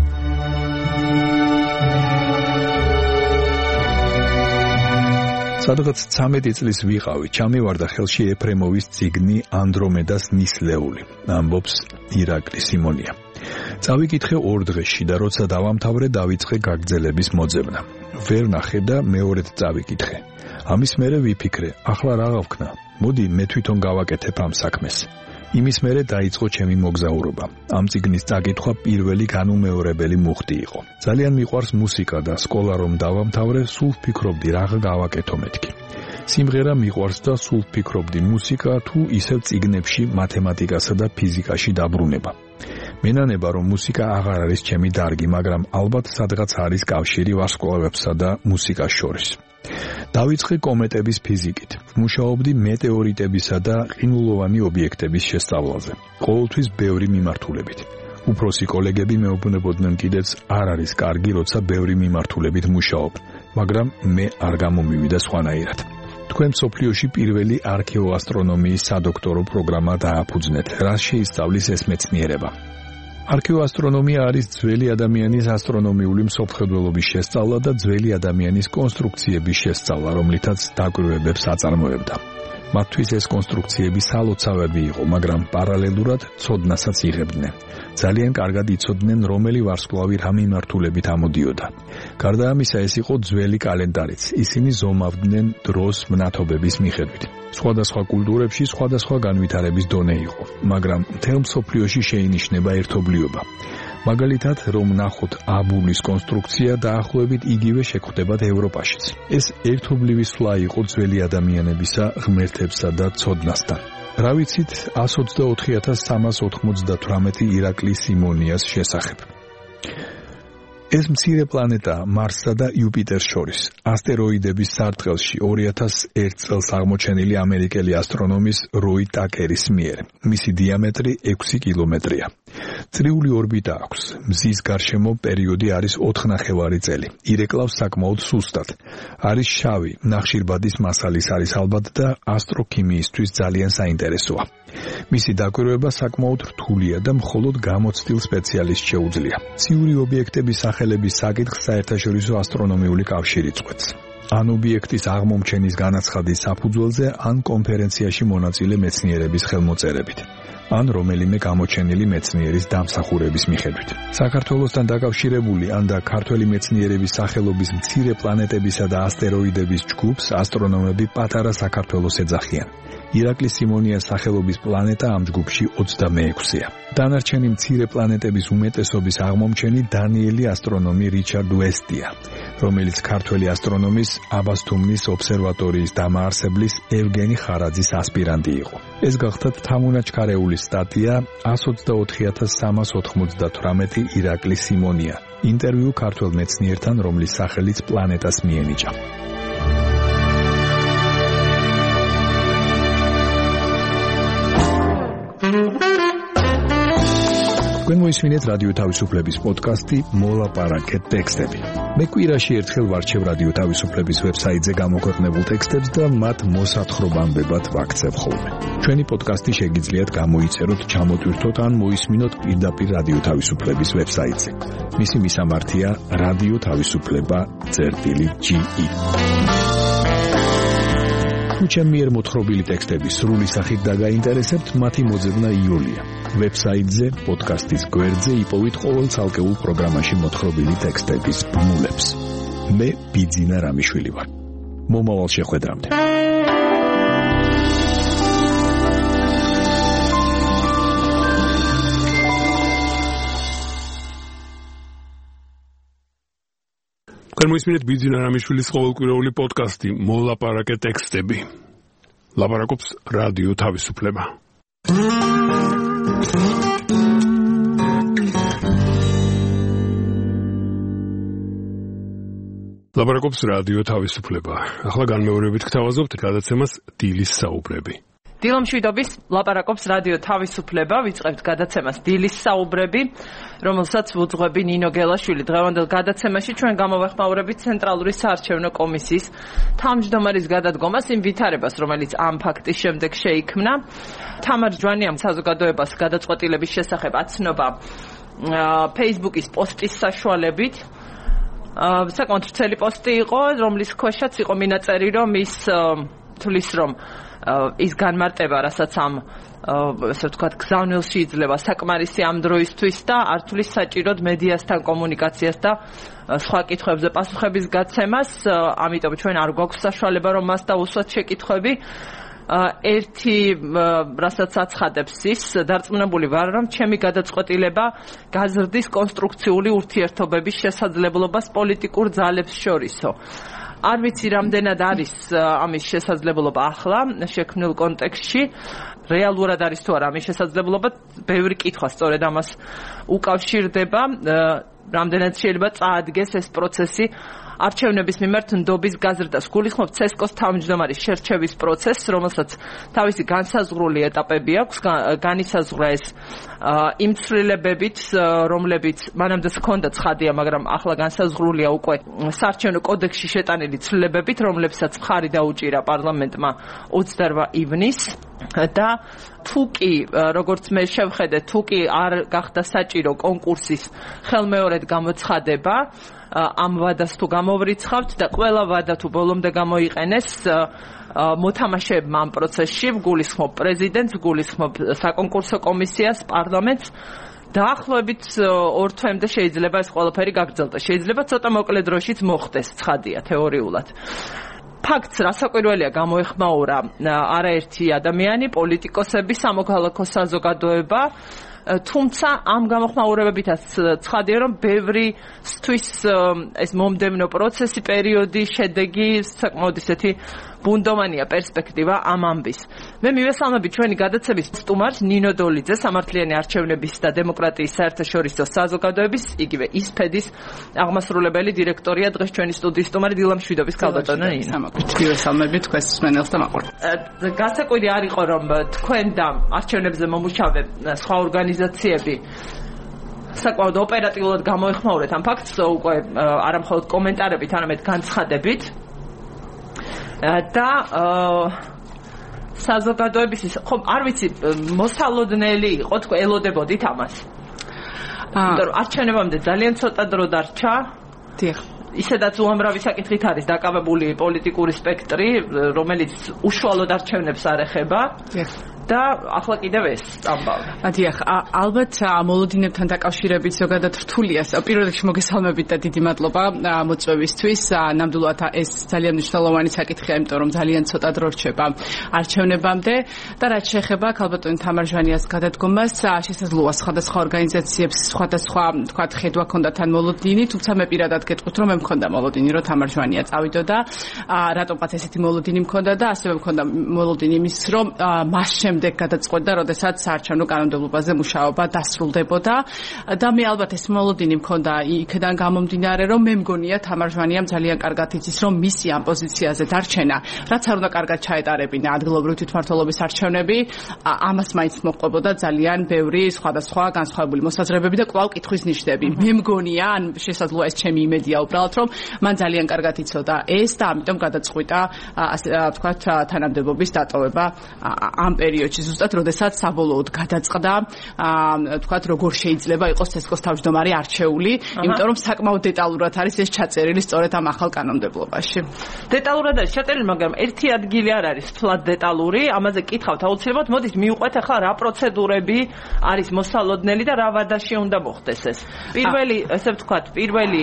სადღაც 13 წლის ვიყავი, ჩამივარდა ხელში ეფრემოვის წიგნი ანდრომედას ნისლეული, ამბობს ირაკლი სიმონია. წავიკითხე 2 დღეში და როცა დავამთავრე, დავიწყე გაგრძელების მოძებნა. ვერ ნახე და მეორედ წავიკითხე. ამის მერე ვიფიქრე, ახლა რა გავქნა? მოდი მე თვითონ გავაკეთებ ამ საქმეს. იმის მერე დაიწყო ჩემი მოგზაურობა. ამ წიგნის წაკითხვა პირველი განუმეორებელი მუხტი იყო. ძალიან მიყვარს მუსიკა და სკოლა რომ დავამთავრე, სულ ვფიქრობდი რა გავაკეთო მეთქი. სიმღერა მიყვარს და სულ ვფიქრობდი მუსიკა თუ ისევ წიგნებში მათემატიკასა და ფიზიკაში დაბრუნება. მენანება რომ მუსიკა აღარ არის ჩემი დარგი, მაგრამ ალბათ სადღაც არის კავშირი ვარსკვლავებსა და მუსიკას შორის. დავიწყე კომეტების ფიზიკით. მუშაობდი მეტეორიტებისა და ყინულოვანი ობიექტების შესწავლაზე. ყოველთვის ბევრი მიმართულებით. უფროსი კოლეგები მეუბნებოდნენ კიდეც არ არის კარგი, როცა ბევრი მიმართულებით მუშაობ, მაგრამ მე არ გამომივიდა სხვანაირად. თქვენ მსოფლიოში პირველი არქეოასტრონომიის სადოქტორო პროგრამა დააფუძნეთ. რაც შეისწავლის ეს მეცნიერება? არქეოასტრონომია არის ძველი ადამიანის ასტრონომიული მსოფლმხედველობის შესწავლა და ძველი ადამიანის კონსტრუქციების შესწავლა, რომლითაც დაკვირვებებს აწარმოებდა. მათთვის ეს კონსტრუქციები სალოცავები იყო, მაგრამ პარალელურად ცოდნასაც იღებდნენ. ძალიან კარგად იცოდნენ, რომელი ვარსკვლავი რა მიმართულებით ამოდიოდა. გარდა ამისა, ეს იყო ძველი კალენდარიც. ისინი ზომავდნენ დროს მნათობების მიხედვით. სხვადასხვა კულტურებში სხვადასხვა განვითარების დონე იყო, მაგრამ მთელ მსოფლიოში შეინიშნება ერთობლიობა. მაგალითად, რომ ნახოთ აბულის კონსტრუქცია დაახლოებით იგივე შეგვხვდებათ ევროპაშიც. ეს ერთობლივი სვლა იყო ძველი ადამიანებისა, ღმერთებსა და ცოდნასთან. რა ვიცით 124,398 ირაკლი სიმონიას შესახებ? ეს მცირე პლანეტა მარსსა და იუპიტერს შორის, ასტეროიდების სარტყელში 2001 წელს აღმოჩენილი ამერიკელი ასტრონომის როი ტაკერის მიერ. მისი დიამეტრი 6 კილომეტრია. წრიული ორბიტა აქვს. მზის გარშემო პერიოდი არის 4,5 წელი. ირეკლავს საკმაოდ სუსტად. არის შავი, ნახშირბადის მასალის არის ალბათ და ასტროქიმიისთვის ძალიან საინტერესოა. მისი დაკვირვება საკმაოდ რთულია და მხოლოდ გამოცდილ სპეციალისტს შეუძლია. ციური ობიექტების სახელების საკითხს საერთაშორისო ასტრონომიული კავშირი წყვეტს. ან ობიექტის აღმომჩენის განაცხადის საფუძველზე, ან კონფერენციაში მონაწილე მეცნიერების ხელმოწერებით, ან რომელიმე გამოჩენილი მეცნიერის დამსახურების მიხედვით. საქართველოსთან დაკავშირებული ან და ქართველი მეცნიერების სახელობის მცირე პლანეტებისა და ასტეროიდების ჯგუფს ასტრონომები პატარა საქართველოს ეძახიან. ირაკლი სიმონიას სახელობის პლანეტა ამ ჯგუფში 26-ია. დანარჩენი მცირე პლანეტების უმეტესობის აღმომჩენი დანიელი ასტრონომი რიჩარდ ვესტია, რომელიც ქართველი ასტრონომის აბასთუმნის ობსერვატორიის დამაარსებლის ევგენი ხარაძის ასპირანტი იყო. ეს გახდათ თამუნაჩქარეული სტატია 124,398 ირაკლი სიმონია. ინტერვიუ ქართველ მეცნიერთან, რომლის სახელიც პლანეტას მიენიჭა. თქვენ მოისმინეთ რადიო თავისუფლების პოდკასტი მოლაპარაკე ტექსტები. მე კვირაში ერთხელ ვარჩევ რადიო თავისუფლების ვებსაიტზე გამოქვეყნებულ ტექსტებს და მათ მოსათხრობამდებად ვაქცევ ხოლმე. ჩვენი პოდკასტი შეგიძლიათ გამოიწეროთ, ჩამოტვირთოთ ან მოისმინოთ პირდაპირ რადიო თავისუფლების ვებსაიტზე. მისი მისამართია radio-tavisupleba.ge. თუ ჩემი მიერ მოთხრობილი ტექსტები სრული სახით დაგაინტერესებთ, მათი მოძებნა იოლია. ვებსაიტზე, პოდკასტის გვერდზე იპოვით ყოველ ცალკეულ პროგრამაში მოთხრობილი ტექსტების ბმულებს. მე ბიძინა რამიშვილი ვარ. მომავალ შეხვედრამდე. თქვენ მოისმინეთ ბიძინა რამიშვილის ყოველკვირეული პოდკასტი მოლაპარაკე ტექსტები. ლაპარაკობს რადიო თავისუფლება. ლაპარაკობს რადიო თავისუფლება. ახლა განმეორებით გთავაზობთ გადაცემას დილის საუბრები. დილამშვიდობის ლაპარაკობს რადიო თავისუფლება, ვიწყებთ გადაცემას დილის საუბრები, რომელსაც ვუძღვები ნინო გელაშვილი. დღევანდელ გადაცემაში ჩვენ გამოვეხმაურებით ცენტრალური საარჩევნო კომისიის თავმჯდომარის გადადგომას, იმ ვითარებას, რომელიც ამ ფაქტის შემდეგ შეიქმნა. თამარ ჯვანიამ საზოგადოებას გადაწყვეტილების შესახებ აცნობა Facebook-ის პოსტის საშუალებით. საკმაოდ ვრცელი პოსტი იყო, რომლის ქვეშაც იყო მინაწერი, რომ ის თulis რომ ის განმარტება, რასაც ამ ასე ვთქვათ, გზავნილში იძლევა საკმარისი ამ დროისთვის და არ თulis საჭიროდ მედიასთან კომუნიკაციას და სხვა კითხვებზე პასუხების გაცემას, ამიტომ ჩვენ არ გვაქვს საშუალება რომ მას დავუსვათ შეკითხვები. ერთი რასაც აცხადებს ის დარწმუნებული ვარ რომ ჩემი გადაწყვეტილება გაზრდის კონსტრუქციული ურთიერთობების შესაძლებლობას პოლიტიკურ ძალებს შორისო. არ ვიცი რამდენად არის ამის შესაძლებლობა ახლა შექმნილ კონტექსტში, რეალურად არის თუ არა ამის შესაძლებლობა, ბევრი კითხვა სწორედ ამას უკავშირდება, რამდენად შეიძლება წაადგეს ეს პროცესი არჩევნების მიმართ ნდობის გაზრდას. გულისხმობ CSKO-ს თავმჯდომარის შერჩევის პროცესს, რომელსაც თავისი განსაზღვრული ეტაპები აქვს, განისაზღვრა ეს იმ ცვლილებებით, რომლებიც მანამდე ჰქონდა ცხადია, მაგრამ ახლა განსაზღვრულია უკვე საარჩევნო კოდექსში შეტანილი ცვლილებებით, რომლებსაც მხარი დაუჭირა პარლამენტმა 28 ივნისს და თუ კი, როგორც მე შევხედე, თუ კი არ გახდა საჭირო კონკურსის ხელმეორედ გამოცხადება, ამ ვადას თუ გამოვრიცხავთ და ყველა ვადა თუ ბოლომდე გამოიყენეს მოთამაშეებმა ამ პროცესში, გულისხმობ პრეზიდენტს, გულისხმობ საკონკურსო კომისიას, პარლამენტს, დაახლოებით 2 თვემდე შეიძლება ეს ყველაფერი გაგრძელდეს. შეიძლება ცოტა მოკლე დროშიც მოხდეს, ცხადია თეორიულად. ფაქტს რასაკვირველია გამოეხმაურა არაერთი ადამიანი, პოლიტიკოსები, სამოქალაქო საზოგადოება, თუმცა ამ გამოხმაურებებითაც ცხადია რომ ბევრისთვის ეს მომდევნო პროცესი, პერიოდი, შედეგი საკმაოდ ისეთი ბუნდოვანია პერსპექტივა ამ ამბის. მე მივესალმები ჩვენი გადაცემის სტუმარს ნინო დოლიძე, სამართლიანი არჩევნების და დემოკრატიის საერთაშორისო საზოგადოების, იგივე ისფედის აღმასრულებელი დირექტორია. დღეს ჩვენი სტუდიის სტუმარი დილამ შვიდობის ქალბატონო ნინო. მივესალმები თქვენს მსმენელს და მაყურებელს. გასაკვირი არ იყო რომ თქვენ და არჩევნებზე მომუშავე სხვა ორგანიზაციები საკმაოდ ოპერატიულად გამოეხმაურეთ ამ ფაქტს, უკვე არა მხოლოდ კომენტარებით, არამედ განცხადებით. და საზოგადოების ხომ არ ვიცი მოსალოდნელი იყო, თქვენ ელოდებოდით ამას? იმიტომ რომ არჩევნებამდე ძალიან ცოტა დრო დარჩა. დიახ. ისედაც უამრავი საკითხით არის დაკავებული პოლიტიკური სპექტრი, რომელიც უშუალოდ არჩევნებს არ ეხება. დიახ. და ახლა კიდევ ეს ამბავი. დიახ, ალბათ მოლოდინებთან დაკავშირებით ზოგადად რთულია. პირველ რიგში მოგესალმებით და დიდი მადლობა მოწვევისთვის. ნამდვილად ეს ძალიან მნიშვნელოვანი საკითხია, იმიტომ რომ ძალიან ცოტა დრო რჩება არჩევნებამდე და რაც შეეხება ქალბატონი თამარ ჟვანიას გადადგომას, შესაძლოა სხვადასხვა ორგანიზაციებს სხვადასხვა თქვათ ხედვა ჰქონდათ ან მოლოდინი, თუმცა მე პირადად გეტყვით რომ მე მქონდა მოლოდინი, რომ თამარ ჟვანია წავიდოდა. რატომღაც ესეთი მოლოდინი მქონდა და ასევე მქონდა მოლოდინი იმის, რომ მას შემდეგ გადაწყვეტდა, როდესაც საარჩევნო კანონმდებლობაზე მუშაობა დასრულდებოდა და მე ალბათ ეს მოლოდინი მქონდა იქიდან გამომდინარე, რომ მე მგონია თამარ ჟვანიამ ძალიან კარგად იცის, რომ მისი ამ პოზიციაზე დარჩენა, რაც არ უნდა კარგად ჩაეტარებინა ადგილობრივი თვითმმართველობის არჩევნები, ამას მაინც მოჰყვებოდა ძალიან ბევრი სხვადასხვა განსხვავებული მოსაზრებები და კვლავ კითხვის ნიშნები. მე მგონია, ან შესაძლოა ეს ჩემი იმედია უბრალოდ, რომ მან ძალიან კარგად იცოდა ეს და ამიტომ გადაწყვიტა, ასე ვთქვათ, თანამდებობის დატოვება ამ პერიოდში. ზუსტად როდესაც საბოლოოდ გადაწყდა, თქვათ, როგორ შეიძლება იყოს CSKO-ს თავმჯდომარე არჩეული, იმიტომ რომ საკმაოდ დეტალურად არის ეს ჩაწერილი სწორედ ამ ახალ კანონმდებლობაში. დეტალურად არის ჩაწერილი, მაგრამ ერთი ადგილი არ არის თლად დეტალური, ამაზე კითხავთ აუცილებლად. მოდით მივყვეთ ახლა რა პროცედურები არის მოსალოდნელი და რა ვადაში უნდა მოხდეს ეს. პირველი, ესე ვთქვათ, პირველი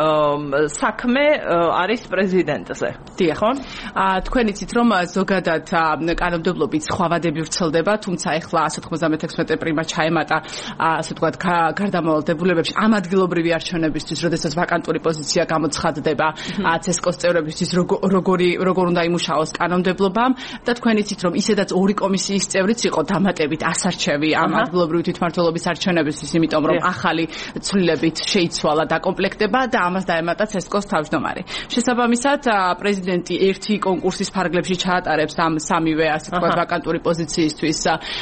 საქმე არის პრეზიდენტზე. დიახ. თქვენ იცით რომ ზოგადად კანონმდებლობით სხვა ვადები ვრცელდება, თუმცა ეხლა 196 პრიმა ჩაემატა, ასე ვთქვათ, გარდამავალ დებულებებში ამ ადგილობრივი არჩევნებისთვის, როდესაც ვაკანტური პოზიცია გამოცხადდება, CSKO-ს წევრებისთვის როგორ უნდა იმუშაოს კანონმდებლობამ და თქვენ იცით რომ ისედაც ორი კომისიის წევრიც იყო დამატებით ასარჩევი ამ ადგილობრივი თვითმმართველობის არჩევნებისთვის, იმიტომ რომ ახალი ცვლილებით შეიცვალა დაკომპლექტება და ამას დაემატა CSKO-ს თავმჯდომარე. შესაბამისად, პრეზიდენტი ერთი კონკურსის ფარგლებში ჩაატარებს ამ სამივე, ასე ვთქვათ, ვაკანტური პოზიციისთვის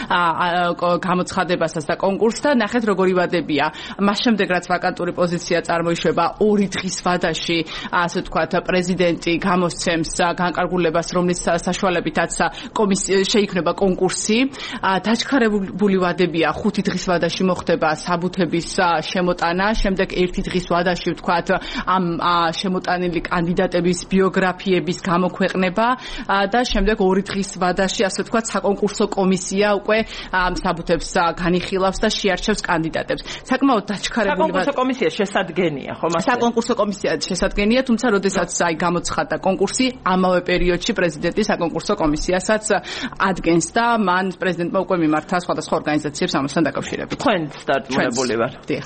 გამოცხადებასაც და კონკურსს და ნახეთ როგორი ვადებია. მას შემდეგ რაც ვაკანტური პოზიცია წარმოიშვება, 2 დღის ვადაში, ასე ვთქვათ, პრეზიდენტი გამოსცემს განკარგულებას, რომლის საშუალებითაც შეიქმნება კონკურსი. დაჩქარებული ვადებია 5 დღის ვადაში მოხდება საბუთების შემოტანა, შემდეგ 1 დღის ვადაში ვთქვათ ამ შემოტანილი კანდიდატების ბიოგრაფიების გამოქვეყნება და შემდეგ 2 დღის ვადაში, ასე ვთქვათ, საკონკურსო საკონკურსო კომისია უკვე საბუთებს განიხილავს და შეარჩევს კანდიდატებს. საკმაოდ დაჩქარებული საკონკურსო კომისია შესადგენია, ხო მასე? საკონკურსო კომისია შესადგენია, თუმცა როდესაც გამოცხადდა კონკურსი, ამავე პერიოდში პრეზიდენტი საკონკურსო კომისიასაც ადგენს და მან პრეზიდენტმა უკვე მიმართა სხვადასხვა ორგანიზაციებს ამასთან დაკავშირებით. თქვენ სტარტირებული ვარ. დიახ.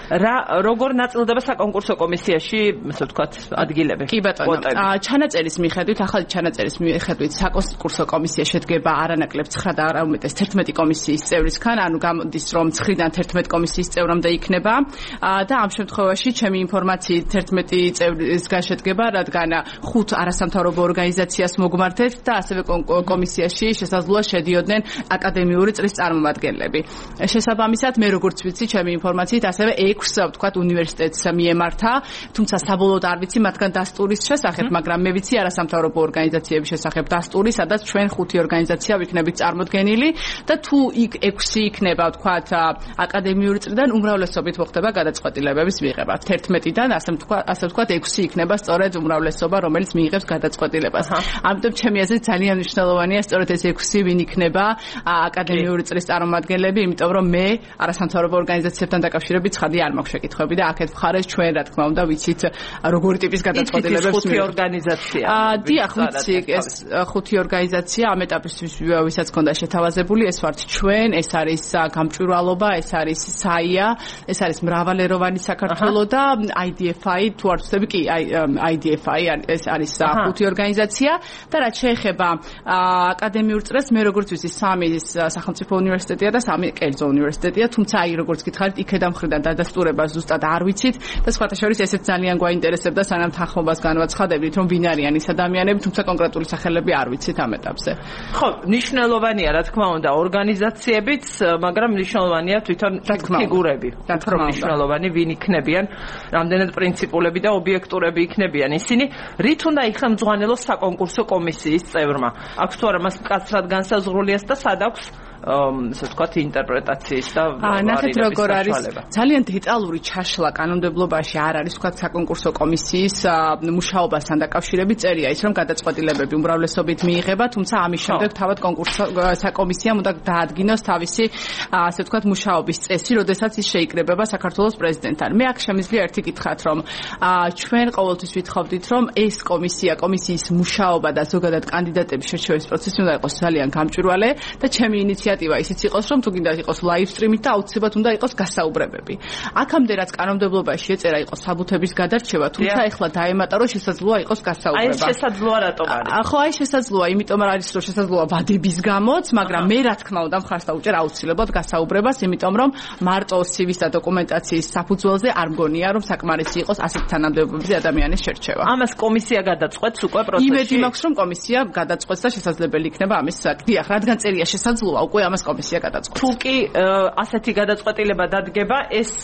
როგორ ნაწილდება საკონკურსო კომისიაში, ასე ვთქვათ, ადგილები? კი ბატონო. ჩანაწერის მიხედვით, ახალი ჩანაწერის მიხედვით საკონკურსო კომისია შედგება არანაკლებ 9 და არა უმეტეს 11 კომისიის წევრისგან, ანუ გამოდის რომ 9-დან 11 კომისიის წევრამდე იქნება და ამ შემთხვევაში ჩემი ინფორმაციით 11 წევრისგან შედგება, რადგან 5 არასამთავრობო ორგანიზაციას მოგმართეთ და ასევე კომისიაში შესაძლოა შედიოდნენ აკადემიური წრის წარმომადგენლები. შესაბამისად, მე როგორც ვიცი, ჩემი ინფორმაციით ასევე 6 ვთქვათ უნივერსიტეტს მიემართა, თუმცა საბოლოოდ არ ვიცი მათგან დასტურის შესახებ, მაგრამ მე ვიცი არასამთავრობო ორგანიზაციების შესახებ დასტური, სადაც ჩვენ 5 ორგანიზაცია ვიქნებით წარმოდგენილი და თუ იქ 6 იქნება ვთქვათ აკადემიური წრიდან უმრავლესობით მოხდება გადაწყვეტილებების მიღება. 11-დან ასე ვთქვათ 6 იქნება სწორედ უმრავლესობა, რომელიც მიიღებს გადაწყვეტილებას. ამიტომ ჩემი აზრით ძალიან მნიშვნელოვანია სწორედ ეს 6 ვინ იქნება აკადემიური წრის წარმომადგენლები, იმიტომ რომ მე არასამთავრობო ორგანიზაციებთან დაკავშირებით ცხადი არ მაქვს შეკითხვები და აქეთ მხარეს ჩვენ რა თქმა უნდა ვიცით როგორი ტიპის გადაწყვეტილებებს მიღებს 5 ორგანიზაცია. დიახ, ვიცი ეს 5 ორგანიზაცია ამ ეტაპისთვის ვისაც ქონდა შეთავაზებული, ეს ვართ ჩვენ, ეს არის გამჭვირვალობა, ეს არის საია, ეს არის მრავალეროვანი საქართველო და IDFI თუ არ ვცდები, კი IDFI ეს არის 5 ორგანიზაცია და რაც შეეხება აკადემიურ წრეს, მე როგორც ვიცი 3 სახელმწიფო უნივერსიტეტია და 3 კერძო უნივერსიტეტია, თუმცა აი როგორც გითხარით, იქედან მხრიდან დადასტურება ზუსტად არ ვიცით და სხვათა შორის ესეც ძალიან გვაინტერესებდა, სანამ თანხმობას განვაცხადებდით, რომ ვინ არიან ის ადამიანები, თუმცა კონკრეტული სახელები არ ვიცით ამ ეტაპზე. ხო, მნიშვნელოვანია რა თქმა უნდა ორგანიზაციებიც, მაგრამ მნიშვნელოვანია თვითონ ფიგურები. რა თქმა უნდა. მნიშვნელოვანი ვინ იქნებიან, რამდენად პრინციპულები და ობიექტურები იქნებიან ისინი, რით უნდა იხელმძღვანელოს საკონკურსო კომისიის წევრმა. აქვს თუ არა მას მკაცრად განსაზღვრულიას და სად აქვს ასე ვთქვათ ინტერპრეტაციის და ნახეთ როგორ არის ძალიან დეტალური ჩაშლა კანონმდებლობაში არ არის ვთქვათ საკონკურსო კომისიის მუშაობასთან დაკავშირებით წერია ის რომ გადაწყვეტილებები უმრავლესობით მიიღება, თუმცა ამის შემდეგ თავად საკომისიამ უნდა დაადგინოს თავისი ასე ვთქვათ მუშაობის წესი, როდესაც ის შეიკრიბება საქართველოს პრეზიდენტთან. მე აქ შემიძლია ერთი კითხვათ, რომ ჩვენ ყოველთვის ვითხოვდით, რომ ეს კომისიის მუშაობა და ზოგადად კანდიდატების შერჩევის პროცესი უნდა იყოს ძალიან გამჭვირვალე და ჩემი ინიციატივა ისიც იყოს, რომ თუ გინდა იყოს live stream-ით და აუცილებლად უნდა იყოს გასაუბრებები. აქამდე რაც კანონმდებლობაში ეწერა იყო საბუთების გადარჩევა, თუმცა ეხლა დაემატა, რომ შესაძლოა იყოს გასაუბრება. აი შესაძლოა რატომ არის? ხო, აი შესაძლოა, იმიტომ არის რომ შესაძლოა ვადების გამოც, მაგრამ მე რა თქმა უნდა მხარს დავუჭერ აუცილებლად გასაუბრებას, იმიტომ რომ მარტო CV-ს და დოკუმენტაციის საფუძველზე არ მგონია, რომ საკმარისი იყოს ასეთ თანამდებობებზე ადამიანის შერჩევა. ამას კომისია გადაწყვეტს უკვე პროცესში. იმედი მაქვს, რომ კომისია გადაწყვეტს და შესაძლებელი იქნება ამის დიახ, რადგან წერია შესაძლოა, უკვე ამას კომისია გადაწყვეტს. თუ კი ასეთი გადაწყვეტილება დადგება,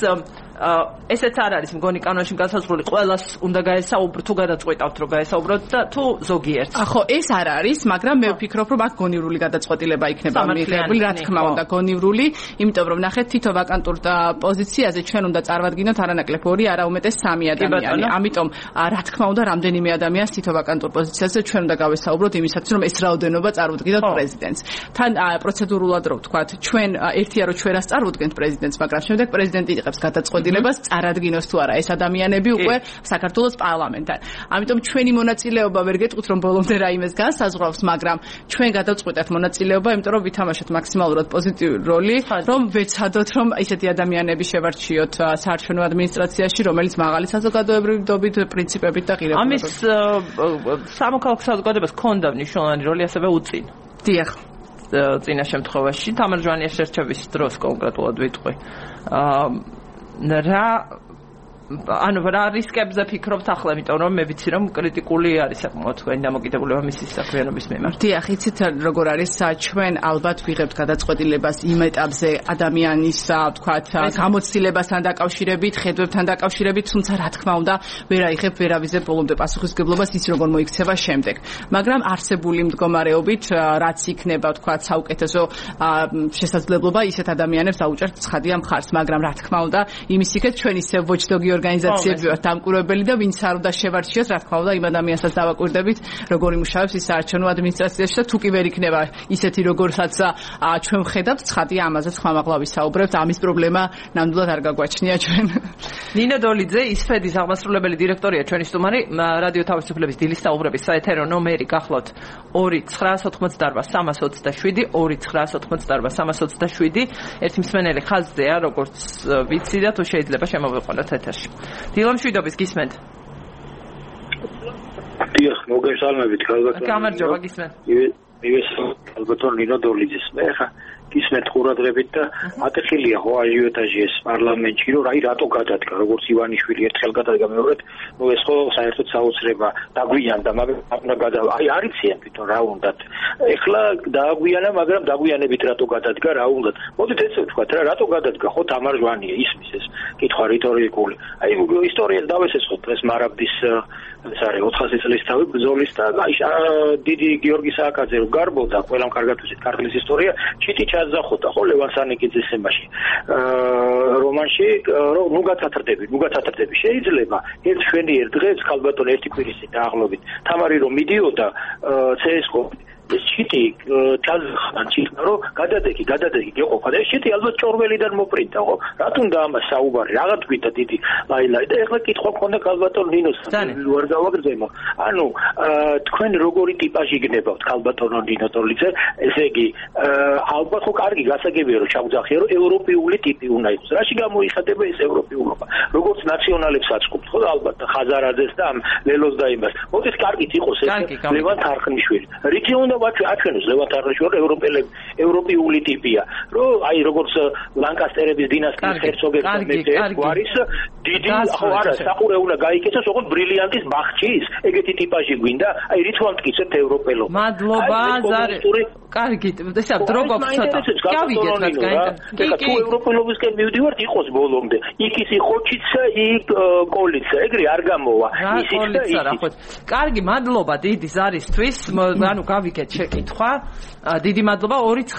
ესეც არ არის მგონი კანონში განსაზღვრული, ყველას უნდა გაესაუბროთ, თუ გადაწყვეტავთ, რომ გაესაუბროთ და თუ ზოგიერთს. ხო, ეს არ არის, მაგრამ მე ვფიქრობ, რომ აქ გონივრული გადაწყვეტილება იქნება მიიღებული, რა თქმა უნდა, გონივრული, იმიტომ რომ ნახეთ, თითო ვაკანტურ პოზიციაზე ჩვენ უნდა წარმოვადგინოთ არანაკლებ 2, არა უმეტეს 3 ადამიანი. ამიტომ რა თქმა უნდა, რამდენიმე ადამიანს თითო ვაკანტურ პოზიციაზე ჩვენ უნდა გავესაუბროთ იმისათვის, რომ ეს რაოდენობა წარმოვდგინოთ პრეზიდენტს. თან პროცედურულად რო ვთქვათ, ჩვენ ერთია რომ ჩვენ რას წარმოვდგენთ პრეზიდენტს, მაგრამ შემდეგ პრეზიდენტი იღებს გადაწყვეტილებას, წარადგინოს თუ არა ეს ადამიანები უკვე საქართველოს პარლამენტთან. ამიტომ ჩვენი მონაწილეობა ვერ გეტყვით, რომ ბოლომდე რაიმეს განსაზღვრავს, მაგრამ ჩვენ გადავწყვეტეთ მონაწილეობა, იმიტომ რომ ვითამაშოთ მაქსიმალურად პოზიტიური როლი, რომ ვეცადოთ, რომ ისეთი ადამიანები შევარჩიოთ საარჩევნო ადმინისტრაციაში, რომელიც მაღალი საზოგადოებრივობით, პრინციპებით და ღირებულებებით. ამის სამოქალაქო საზოგადოებას ჰქონდა მნიშვნელოვანი როლი ასევე უწინ. დიახ. წინა შემთხვევაში თამარ ჟვანიას შერჩევის დროს კონკრეტულად ვიტყვი. რა რისკებზე ფიქრობთ ახლა, იმიტომ რომ მე ვიცი რომ კრიტიკული არის საკმაოდ თქვენი დამოკიდებულება მისის საქმიანობის მიმართ. დიახ, იცით როგორ არის, ჩვენ ალბათ ვიღებთ გადაწყვეტილებას იმ ეტაპზე ადამიანის ვთქვათ გამოცდილებასთან დაკავშირებით, ხედვებთან დაკავშირებით, თუმცა რა თქმა უნდა ვერ აიღებ, ვერ ავიზებ ბოლომდე პასუხისმგებლობას ის როგორ მოიქცევა შემდეგ. მაგრამ არსებული მდგომარეობით რაც იქნება ვთქვათ საუკეთესო შესაძლებლობა ისეთ ადამიანებს აუჭერთ ცხადია მხარს, მაგრამ რა თქმა უნდა იმის იქეთ ჩვენ ისე watchdog ორგანიზაციები ვართ დამკვირვებელი და ვინც არ უნდა შევარჩიოთ, რა თქმა უნდა, იმ ადამიანსაც დავაკვირდებით, როგორ იმუშავებს ის საარჩევნო ადმინისტრაციაში და თუ კი ვერ იქნება ისეთი როგორცაც ჩვენ ვხედავთ, ცხადია ამაზე ხმამაღლა ვისაუბრებთ, ამის პრობლემა ნამდვილად არ გაგვაჩნია ჩვენ. ნინო დოლიძე, ისფედის აღმასრულებელი დირექტორია ჩვენი სტუმარი, რადიო თავისუფლების დილის საუბრების საეთერო ნომერი გახლავთ 2-988-327, 2-988-327. ერთი მსმენელი ხაზზეა, როგორც ვიცი და თუ შეიძლება შემოვიყვანოთ ეთერში. დილო მშვიდობის, გისმენთ? დიახ, მოგესალმებით, ალბათ. გამარჯობა, გისმენთ. ალბათ ნინო დოლიძეს. მე ხა გისმენთ ყურადღებით და ატეხილია ხო აჟიოტაჟი ეს პარლამენტში, რომ რატო გადადგა, როგორც ივანიშვილი ერთხელ გადადგა, მეორედ, ეს ხო საერთოდ საოცრება დაგვიანდა, მაგრამ არ იციან თვითონ რა უნდათ. ეხლა დააგვიანა, მაგრამ დაგვიანებით რატო გადადგა, რა უნდათ. მოდით ესე ვთქვათ რა, რატო გადადგა, ხო თამარ ჟვანია ისმის ეს კითხვა რიტორიკული. ისტორიას დავესესხოთ ეს მარაბდის ეს არის 400 წლის თავი ბრძოლის და დიდი გიორგი სააკაძე რო გარბოდა, ყველამ კარგად ვიცით ქართლის ისტორია, ჩიტი ჩაძახოდა ხო ლევან სანიკიძის ემაში რომანში, რომ ნუ გათათრდები. შეიძლება ერთ შვენიერ დღეს ქალბატონი ერთი კვირის დაახლოებით თამარი რომ მიდიოდა CS:GO ეს ჩიტი ჩაძახდა ჩიტა რომ გადადეგი გეყოფა და ეს ჩიტი ალბათ ჭორველიდან მოპრინტა ხო რატ უნდა ამას საუბარი რა თქვით დიდი ლაილაი და ეხლა კითხვა მქონდა ქალბატონ ნინოს ვარ გავაგრძელო ანუ თქვენ როგორი ტიპაჟი გნებავთ ქალბატონო ნინო დოლიძე ესე იგი ალბათ ხო კარგი გასაგებია რომ ჩავძახია რომ ევროპული ტიპი უნდა იყოს რაში გამოიხატება ეს ევროპულობა როგორც ნაციონალებს აწყობთ ხო ალბათ ხაზარაძეს და ამ ლელოს და იმას მოდით კარგით იყოს ეს ლევან თარხნიშვილი რითი უნდა აჩვენოს ლევან თარხნიშვილი ევროპული ტიპია რომ აი როგორც ლანკასტერების დინასტიის ჰერცოგები მეფე გვარის დიდი ხო არა საყურე უნდა გაიქეცოს ოღონდ ბრილიანტის ბახჩის ეგეთი ტიპაჟი გვინდა აი რით ვამტკიცებთ ევროპელობა მადლობა ზარი კარგი ესა დრო გვაქვს ცოტა გავიგეთ რაც გაინტერესებს თუ ევროპელობისკენ მივდივართ იყოს ბოლომდე იქ ის ხოჩიცა იქ კოლიცა ეგრე არ გამოვა ისიც და ისიც კარგი მადლობა დიდი ზარისთვის ანუ გავიგეთ შეკითხვა დიდი მადლობა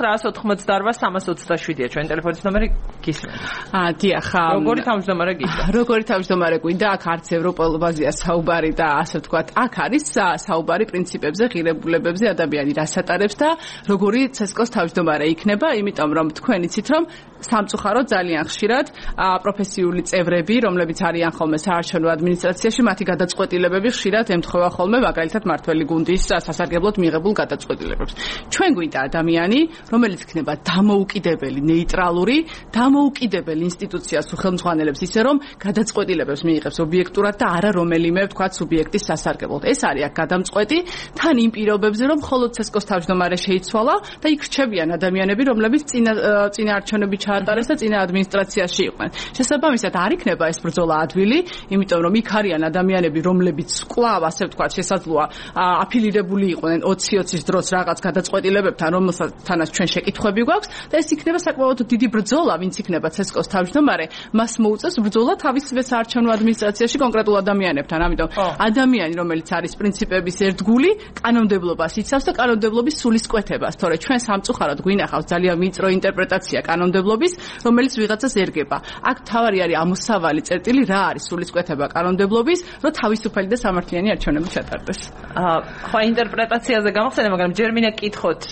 2-988-327-ია ჩვენი ტელეფონის ნომერი გისმენთ დიახ როგორი თავმჯდომარე გისმენთ როგორი თავმჯდომარე გვინდა აქ არც ევროპელობაზეა საუბარი და ასე ვთქვათ აქ არის საუბარი პრინციპებზე ღირებულებებზე ადამიანი რას ატარებს და როგორი CS:GO-ს თავმჯდომარე იქნება იმიტომ რომ თქვენ იცით რომ სამწუხაროდ ძალიან ხშირად პროფესიული წევრები რომლებიც არიან ხოლმე საარჩევნო ადმინისტრაციაში მათი გადაწყვეტილებები ხშირად ემთხვევა ხოლმე მაგალითად მართველი გუნდის სასარგებლოდ მიღებულ გადაწყვეტილებებს ჩვენ გვინდა ადამიანი რომელიც იქნება დამოუკიდებელი ნეიტრალური დამოუკიდებელი ინსტიტუციას უხელმძღვანელებს ისე რომ გადაწყვეტილებებს მიიღებს ობიექტურად და არა რომელიმე ვთქვათ სუბიექტის სასარგებლოდ ეს არის აქ გადამწყვეტი თან იმ პირობებზე რომ მხოლოდ CS:GO-ს თავმჯდომარე შეიცვალა და იქ რჩებიან ადამიანები რომლებიც წინა არჩევნები ჩაატარეს და წინა ადმინისტრაციაში იყვნენ შესაბამისად არ იქნება ეს ბრძოლა ადვილი იმიტომ რომ იქ არიან ადამიანები რომლებიც კვლავ ასე ვთქვათ შესაძლოა აფილირებული იყვნენ 20-20-ის დროს რაღაც გადაწყვეტილებებთან რომელთანაც ჩვენ შეკითხვები გვაქვს და ეს იქნება საკმაოდ დიდი ბრძოლა ვინც იქნება CS:GO-ს თავმჯდომარე მას მოუწევს ბრძოლა თავისივე საარჩევნო ადმინისტრაციაში კონკრეტულ ადამიანებთან ამიტომ ადამიანი რომელიც არის პრინციპების ერთგული კანონმდებლობას იცავს და კანონმდებლობის სულისკვეთებას თორე ჩვენ სამწუხაროდ გვინახავს ძალიან ვიწრო ინტერპრეტაცია კანონმდებლობის რომელიც ვიღაცას ერგება აქ თავარი არის ამოსავალი წერტილი რა არის სულისკვეთება კანონმდებლობის რომ თავისუფალი და სამართლიანი არჩევნები ჩატარდეს ხო ინტერპრეტაციაზე გამახსენე მაგრამ ჯერ მინდა კითხოთ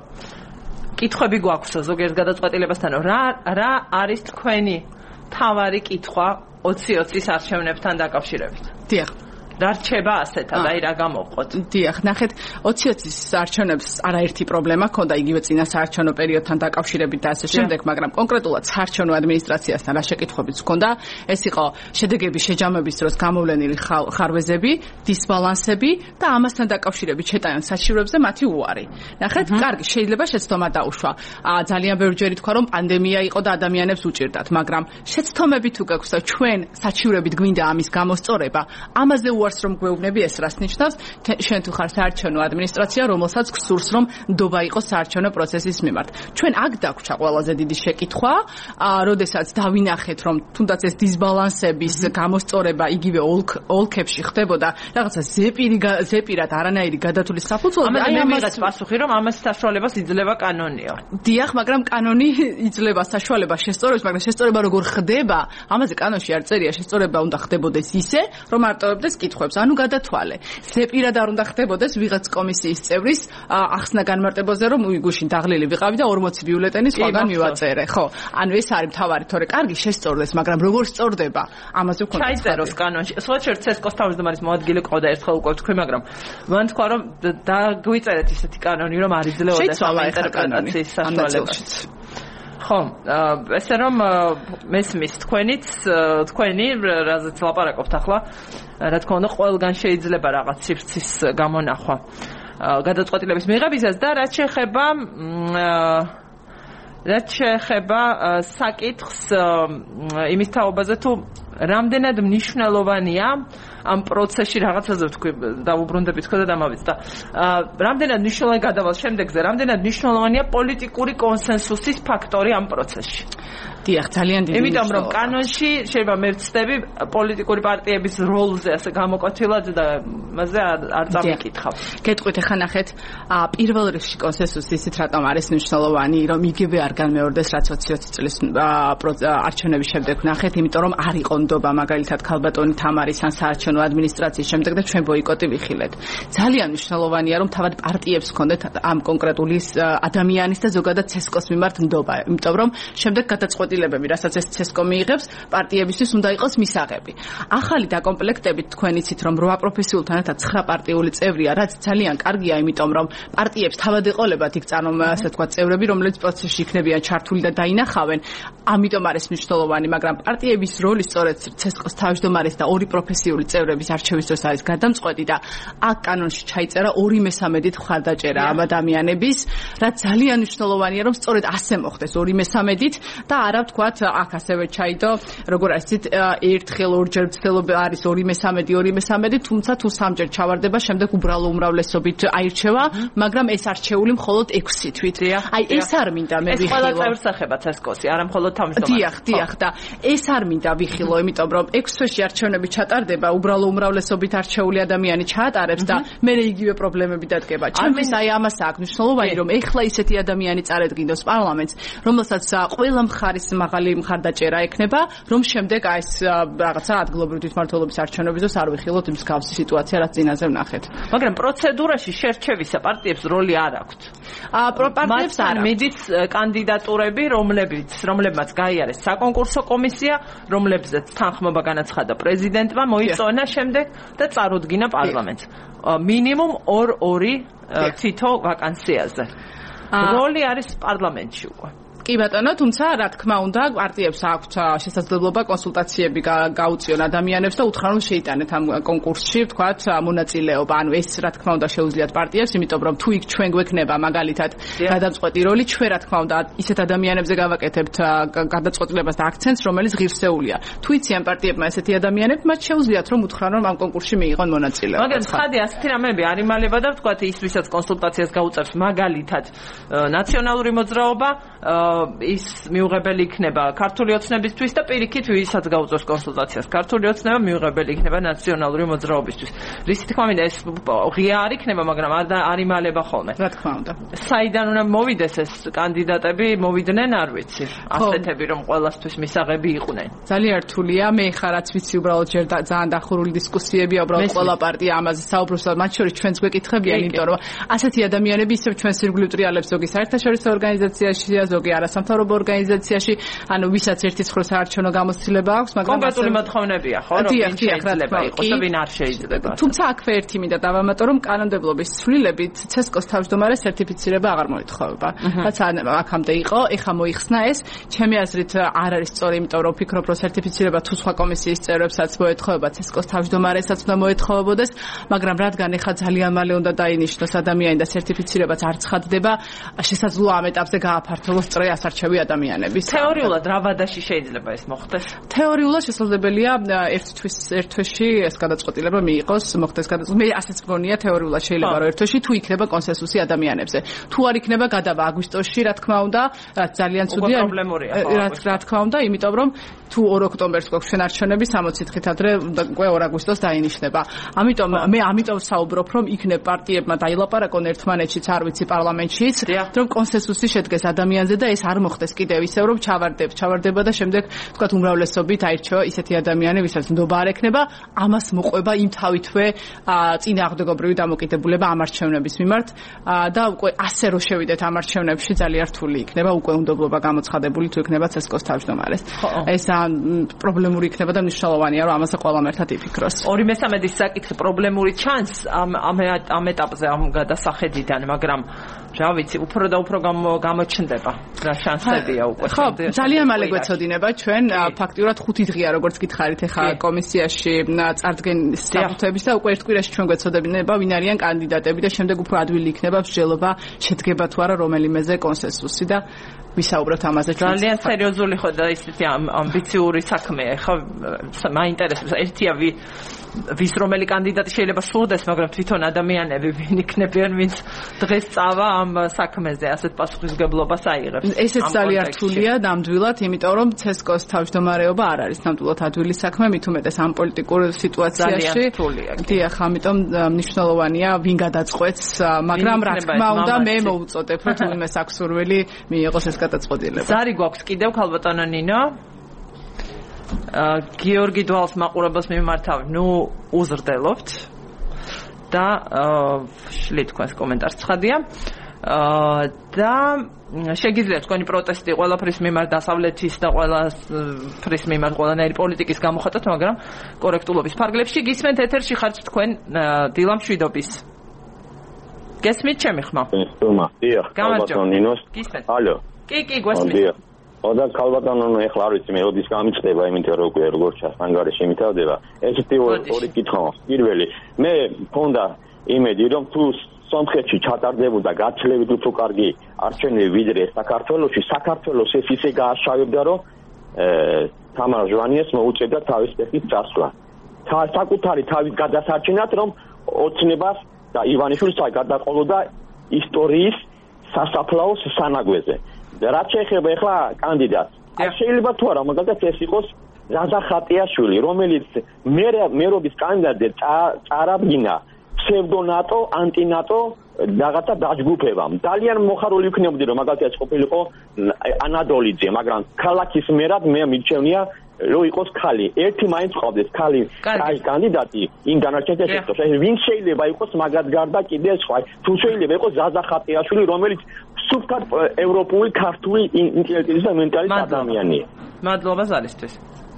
კითხვები გვაქვს ზოგიერთ გადაწყვეტილებასთან რა არის თქვენი თავარი კითხვა 20-20-ის არჩევნებთან დაკავშირებით დიახ რა რჩება ასეთად აი რა გამოვყოთ დიახ ნახეთ 20-20-ის არჩევნებს არაერთი პრობლემა ჰქონდა იგივე წინა საარჩევნო პერიოდთან დაკავშირებით და ასე შემდეგ მაგრამ კონკრეტულად საარჩევნო ადმინისტრაციასთან რა შეკითხვებიც ჰქონდა ეს იყო შედეგების შეჯამების დროს გამოვლენილი ხარვეზები დისბალანსები და ამასთან დაკავშირებით შეტანილ საჩივრებზე მათი უარი ნახეთ კარგი შეიძლება შეცდომა დაუშვა ძალიან ბევრჯერ ითქვა რომ პანდემია იყო და ადამიანებს უჭირდათ მაგრამ შეცდომები თუ გაქვს და ჩვენ საჩივრებით გვინდა ამის გამოსწორება ამაზე უარს რომ გვეუბნები ეს რას ნიშნავს? შენ თუ ხარ საარჩევნო ადმინისტრაცია, რომელსაც გსურს რომ ნდობა იყოს საარჩევნო პროცესის მიმართ. ჩვენ აქ დაგვრჩა ყველაზე დიდი შეკითხვა, როდესაც დავინახეთ რომ თუნდაც ეს დისბალანსების გამოსწორება იგივე ოლქებში ხდებოდა, რაღაცა ზეპირად არანაირი გადათვლის საფუძველზე, აი ამას პასუხი რომ ამას საშუალებას იძლევა კანონიო. დიახ, მაგრამ კანონი იძლევა საშუალებას შესწორების, მაგრამ შესწორება როგორ ხდება, ამაზე კანონში არ წერია, შესწორება უნდა ხდებოდეს ისე, რომ არტოვებდეს კითხვებს, ანუ გადათვალე. ზეპირად არ უნდა ხდებოდეს ვიღაც კომისიის წევრის ახსნა განმარტებაზე, რომ უიგუშინ დაღლილი ვიყავი და 40 ბიულეტენი სხვაგან მივაწერე, ხო? ანუ ეს არის მთავარი, თორე კარგი შესწორდეს, მაგრამ როგორ სწორდება, ამაზე ვქონდა. ჩაიწეროს კანონში. სხვაჩერ ცესკოს თავმჯდომარის მოადგილე ყავდა ერთხელ უკვე თქვი, მაგრამ მან თქვა რომ დაგვიწერეთ ისეთი კანონი, რომ არ იძლეოდა საინტერპრეტაციის საშუალებაც. ხო, ესე რომ მესმის თქვენი რაზეც ლაპარაკობთ ახლა, რა თქმა უნდა, ყველგან შეიძლება რაღაც სივრცის გამონახვა გადაწყვეტილების მიღებისას და რაც შეეხება საკითხს იმის თაობაზე თუ რამდენად მნიშვნელოვანია ამ პროცესში რაღაცაზე ვთქვი დავუბრუნდებით თქო და დამავიწყდა და რამდენად მნიშვნელოვანია გადავალ შემდეგზე რამდენად მნიშვნელოვანია პოლიტიკური კონსენსუსის ფაქტორი ამ პროცესში. დიახ, ძალიან დიდი. იმიტომ რომ კანონში შეიძლება მე ვცდები პოლიტიკური პარტიების როლზე ასე გამოკვეთილად და მასზე არ წამიკითხავ. გეტყვით ახლა ნახეთ, პირველ რიგში კონსენსუსი ისეთ რატომ არის მნიშვნელოვანი, რომ იგივე არ განმეორდეს რაც 20 წლის არჩევნების შემდეგ ნახეთ, იმიტომ რომ არ იყო ნდობა მაგალითად ქალბატონი თამარის ან საარჩევნო ადმინისტრაციის შემდეგ და ჩვენ ბოიკოტი ვიხილეთ. ძალიან მნიშვნელოვანია რომ თავად პარტიებს ჰქონდეთ ამ კონკრეტული ადამიანის და ზოგადად ცესკოს მიმართ ნდობა, იმიტომ რომ შემდეგ გადაწყვეტილებები, რასაც ეს ცესკო მიიღებს, პარტიებისთვის უნდა იყოს მისაღები. ახალი დაკომპლექტებით თქვენ იცით რომ 8 პროფესიულთან ერთად 9 პარტიული წევრია, რაც ძალიან კარგია, იმიტომ რომ პარტიებს თავად ეყოლებათ იქ ასე თქვა წევრები, რომლებიც პროცესში იქნებიან ჩართული და დაინახავენ. ამიტომ არის მნიშვნელოვანი, მაგრამ პარტიების როლი სწორედ ცესკოს თავმჯდომარის და 2 პროფესიული წევრების არჩევის დროს არის გადამწყვეტი და აქ კანონში ჩაიწერა 2/3-ით მხარდაჭერა ამ ადამიანების, რაც ძალიან მნიშვნელოვანია, რომ სწორედ ასე მოხდეს 2/3-ით და არა ვთქვათ, აქ ასევე ჩაიდო, როგორ ასეთ ერთხელ ორჯერ ცდილობა არის 2/3, თუმცა თუ 3ჯერ ჩავარდება, შემდეგ უბრალო უმრავლესობით აირჩევა, მაგრამ ეს არჩეული მხოლოდ 6 თვით. აი ეს არ მინდა მე ვიხილო. ეს ყველა წევრს ეხება ცესკოსი, არა მხოლოდ თავმჯდომარეს. დიახ, და ეს არ მინდა ვიხილო, იმიტომ რომ 6 თვეში არჩევნები ჩატარდება, უბრალო უმრავლესობით არჩეული ადამიანი ჩაატარებს და მე იგივე პრობლემები დადგება. ჩემთვის აი ამას აქვს მნიშვნელოვანი, რომ ეხლა ისეთი ადამიანი წარედგინოს პარლამენტს, რომელსაც ყველა მხარის მაღალი მხარდაჭერა ექნება, რომ შემდეგ აი ეს რაღაცა ადგილობრივი თვითმმართველობის არჩევნების დროს არ ვიხილოთ იმ მსგავსი სიტუაცია, რაც წინაზე ვნახეთ. მაგრამ პროცედურაში შერჩევისა პარტიებს როლი არ აქვთ. პარტიებს არ მიდით კანდიდატურები, რომლებმაც გაიარეს საკონკურსო კომისია, რომლებზეც თანხმობა განაცხადა პრეზიდენტმა, მოიწონა შემდეგ და წარუდგინა პარლამენტს. მინიმუმ 2 თითო ვაკანსიაზე. როლი არის პარლამენტში უკვე. კი ბატონო, თუმცა რა თქმა უნდა, პარტიებს აქვთ შესაძლებლობა კონსულტაციები გაუწიონ ადამიანებს და უთხრან რომ შეიტანეთ ამ კონკურსში, ვთქვათ, მონაწილეობა. ანუ ეს რა თქმა უნდა შეუძლიათ პარტიებს, იმიტომ რომ თუ იქ ჩვენ გვექნება მაგალითად გადამწყვეტი როლი, ჩვენ რა თქმა უნდა ისეთ ადამიანებზე გავაკეთებთ გადაწყვეტილებას და აქცენტს, რომელიც ღირსეულია. თუ იციან პარტიებმა ესეთი ადამიანები, მათ შეუძლიათ რომ უთხრან რომ ამ კონკურსში მიიღონ მონაწილეობა. მაგრამ ხადი ასეთი რამეები არ იმალება და ვთქვათ, ისვისაც კონსულტაციას გაუწევს მაგალითად ნაციონალური მოძრაობა ის მიუღებელი იქნება ქართული ოცნებისთვის და პირიქით ვისაც გაუწევს კონსულტაციას ქართული ოცნება მიუღებელი იქნება ნაციონალური მოძრაობისთვის. რისი თქმა მინდა ეს ღია არ იქნება, მაგრამ არ იმალება ხოლმე. რა თქმა უნდა. საიდან უნდა მოვიდეს ეს კანდიდატები, მოვიდნენ არ ვიცი. ასეთები რომ ყველასთვის მისაღები იყვნენ. ძალიან რთულია, მე ხარ რაც ვიცი უბრალოდ ჯერ ძალიან დახურული დისკუსიებია, უბრალოდ ყველა პარტია ამაზე საუბრობს და მათ შორის ჩვენს გვეკითხებიან, იმიტომ რომ ასეთი ადამიანები ისევ ჩვენს ირგვლივ ტრიალებს ზოგი საერთაშორისო ორგანიზაციაშია, ზოგი არასამთავრობო ორგანიზაციაში, ანუ ვისაც ერთი ცხრა საარჩევნო გამოცდილება აქვს, მაგრამ კონკრეტული მოთხოვნებია, ხო, რომ ვინ შეიძლება იყოს და ვინ არ შეიძლება. თუმცა აქვე ერთი მინდა დავამატო, რომ კანონმდებლობის ცვლილებით ცესკოს თავმჯდომარის სერტიფიცირება აღარ მოითხოვება. რაც აქამდე იყო, ეხლა მოიხსნა ეს. ჩემი აზრით არ არის სწორი, იმიტომ რომ ვფიქრობ, რომ სერტიფიცირება თუ სხვა კომისიის წევრებსაც მოეთხოვება, ცესკოს თავმჯდომარესაც უნდა მოეთხოვებოდეს, მაგრამ რადგან ეხლა ძალიან მალე უნდა დაინიშნოს ადამიანი და სერტიფიცირებაც არ ცხადდება, შესაძლოა ამ ეტაპზე გააფართოვოს ასარჩევი ადამიანების. თეორიულად რა ვადაში შეიძლება ეს მოხდეს? თეორიულად შესაძლებელია ერთ თვეში ეს გადაწყვეტილება მიიღოს, მოხდეს გადაწყვეტილება. მე ასეც მგონია თეორიულად შეიძლება რომ ერთ თვეში თუ იქნება კონსენსუსი ადამიანებზე. თუ არ იქნება გადავა აგვისტოში, რა თქმა უნდა, ძალიან ცუდია. რა თქმა უნდა, იმიტომ რომ თუ 2 ოქტომბერს გვაქვს შენარჩუნები 60 დღით ადრე უკვე 2 აგვისტოს დაინიშნება. ამიტომ მე საუბრობ რომ იქნებ პარტიებმა დაილაპარაკონ ერთმანეთშიც, არ ვიცი პარლამენტშიც, რომ კონსენსუსი შედგეს ადამიანზე და ეს არ მოხდეს კიდევ ისევ რომ ჩავარდება და შემდეგ თქვათ უმრავლესობით აირჩევა ისეთი ადამიანი, ვისაც ნდობა არ ექნება, ამას მოყვება იმ თავითვე წინააღმდეგობრივი დამოკიდებულება ამ არჩევნების მიმართ და უკვე ასე რო შევიდეთ ამ არჩევნებში ძალიან რთული იქნება უკვე უნდობლობა გამოცხადებული თუ იქნება ცესკოს თავმჯდომარეს. ეს პრობლემური იქნება და მნიშვნელოვანია რომ ამაზე ყველამ ერთად იფიქროს. 2/3 საკითხი პრობლემური ჩანს ამ ეტაპზე ამ გადასახედიდან, მაგრამ რა ვიცი, უფრო და უფრო გამოჩნდება. რა შანსებია უკვე. ხო, ძალიან მალე გვეცოდინება ჩვენ ფაქტიურად 5 დღეა როგორც გითხარით ახლა კომისიაში წარდგენის საფუძვლების და უკვე ერთ კვირაში ჩვენ გვეცოდებინება ვინ არიან კანდიდატები და შემდეგ უფრო ადვილი იქნება მსჯელობა შედგება თუ არა რომელიმეზე კონსენსუსი და ვისაუბროთ ამაზე. ძალიან სერიოზული ხო და ისეთი ამბიციური საქმეა. ხო, მაინტერესებს ერთია ვის რომელი კანდიდატი შეიძლება სურდეს, მაგრამ თვითონ ადამიანები ვინ იქნებიან, ვინც დღეს წავა ამ საქმეზე ასეთ პასუხისმგებლობას აიღებს. ესეც ძალიან რთულია ნამდვილად, იმიტომ რომ ცესკოს თავმჯდომარეობა არ არის ნამდვილად ადვილი საქმე, მით უმეტეს ამ პოლიტიკურ სიტუაციაში. დიახ, ამიტომ მნიშვნელოვანია ვინ გადაწყვეტს, მაგრამ რა თქმა უნდა მე მოუწოდებ, რომ თუმცა აქვს სურვილი მიიღოს ეს გადაწყვეტილება. ზარი გვაქვს კიდევ ქალბატონო ნინო. გიორგი დვალს მაყურებელს მიმართავ, უზრდელობთ და შლით თქვენს კომენტარს ცხადია. და შეგიძლიათ თქვენი პროტესტი ყველაფრის მიმართ დასავლეთის და ყველაფრის მიმართ ყველანაირი პოლიტიკის გამოხატოთ, მაგრამ კორექტულობის ფარგლებში გისმენთ ეთერში ხართ თქვენ დილა მშვიდობის. გესმით ჩემი ხმა? დიახ, ქალბატონო ნინოს. გისმენთ? ალო. კი, გვესმით. დიახ. და ქალბატონო ეხლა არ ვიცი მე ოდის გამიწყდება იმიტომ რომ უკვე როგორ ჩას ანგარიში მითავდება. ესეთი ორი კითხვა. პირველი, მე მქონდა იმედი რომ თუ სომხეთში ჩატარდებოდა გაცილებით უფრო კარგი არჩევნები ვიდრე საქართველოში, საქართველოს ეს ისე გააშავებდა რომ თამარ ჟვანიეს მოუწევდა თავის ტექნიკ წასვლა. საკუთარი თავის გადასარჩენად რომ ოცნებას და ივანიშვილს გადაყოლოდა ისტორიის სასაფლაოს სანაგვეზე. რაც შეეხება ახლა კანდიდატს. შეიძლება თუ არა, მაგალითად ეს იყოს რაზა ხატიაშვილი, რომელიც მერობის კანდიდატზე წარადგინა ფსევდონატო, ანტინატო რაღაცა დაჯგუფებამ. ძალიან მოხარული ვიქნებოდი რომ მაგალითად ეს ყოფილიყო ანადოლიძე, მაგრამ ქალაქის მერად მე მიჩვენია რომ იყოს ხალი. ერთი მაინც ყავდეს ხალი კანდიდატი იმ განარჩენთ სექტორში. ვინ შეიძლება იყოს მაგათ გარდა კიდე სხვა. თუ შეიძლება იყოს ზაზა ხატიაშვილი, რომელიც სუფთად ევროპული ქართული ინტელექტუალის და მენტალის ადამიანია. მადლობა ზარისთვის.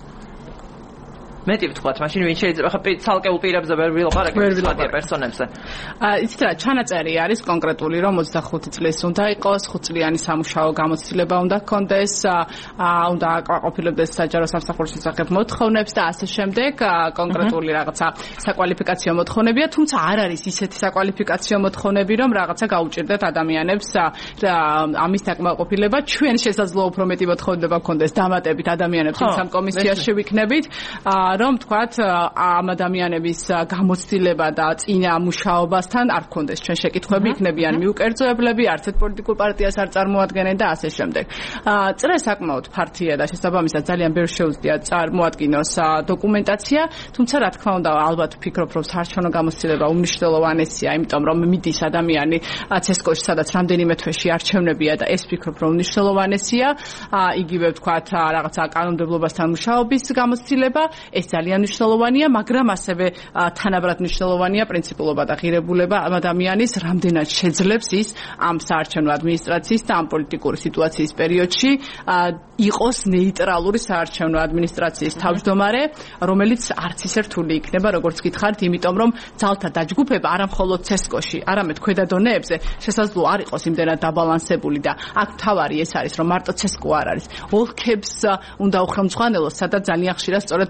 მეტი ვთქვათ, მაშინ ვინ შეიძლება ხა ცალკეულ პირებზე ვერ ვილაპარაკებთ პერსონებზე. იცით რა, ჩანაწერი არის კონკრეტული, რომ 25 წლის უნდა იყოს, 5 წლიანი სამუშაო გამოცდილება უნდა ჰქონდეს, უნდა აკმაყოფილებდეს საჯარო სამსახურის შესახებ მოთხოვნებს და ასე შემდეგ, კონკრეტული რაღაცა საკვალიფიკაციო მოთხოვნებია, თუმცა არ არის ისეთი საკვალიფიკაციო მოთხოვნები, რომ რაღაცა გაუჭირდეთ ადამიანებს ამის დაკმაყოფილება. ჩვენ შესაძლოა უფრო მეტი მოთხოვნება ჰქონდეს დამატებით ადამიანებს, თუმცა კომისიაში ვიქნებით. რომ თქვათ ამ ადამიანების გამოცდილება და წინა მუშაობასთან არ გქონდეს ჩვენ შეკითხვები, იქნებიან მიუკერძოებლები, არც ერთ პოლიტიკურ პარტიას არ წარმოადგენენ და ასე შემდეგ. წრე საკმაოდ ფართია და შესაბამისად ძალიან ბევრ შეუძლია წარმოადგინოს დოკუმენტაცია, თუმცა რა თქმა უნდა ალბათ ვფიქრობ, რომ საარჩევნო გამოცდილება უმნიშვნელოვანესია, იმიტომ რომ მიდის ადამიანი ცესკოში, სადაც რამდენიმე თვეში არჩევნებია და ეს ვფიქრობ, რომ უმნიშვნელოვანესია. იგივე ვთქვათ რაღაცა კანონმდებლობასთან მუშაობის გამოცდილება, ეს ძალიან მნიშვნელოვანია, მაგრამ ასევე თანაბრად მნიშვნელოვანია პრინციპულობა და ღირებულება ამ ადამიანის, რამდენად შეძლებს ის ამ საარჩევნო ადმინისტრაციის და ამ პოლიტიკური სიტუაციის პერიოდში იყოს ნეიტრალური საარჩევნო ადმინისტრაციის თავმჯდომარე, რომელიც არც ისე რთული იქნება, როგორც გითხარით, იმიტომ რომ ძალთა დაჯგუფება არა მხოლოდ ცესკოში, არამედ ქვედა დონეებზე შესაძლოა არ იყოს იმდენად დაბალანსებული და აქ თავარი ეს არის, რომ მარტო ცესკო არ არის. ოლქებს უნდა უხელმძღვანელოს, სადაც ძალიან ხშირად სწორედ პრობლემები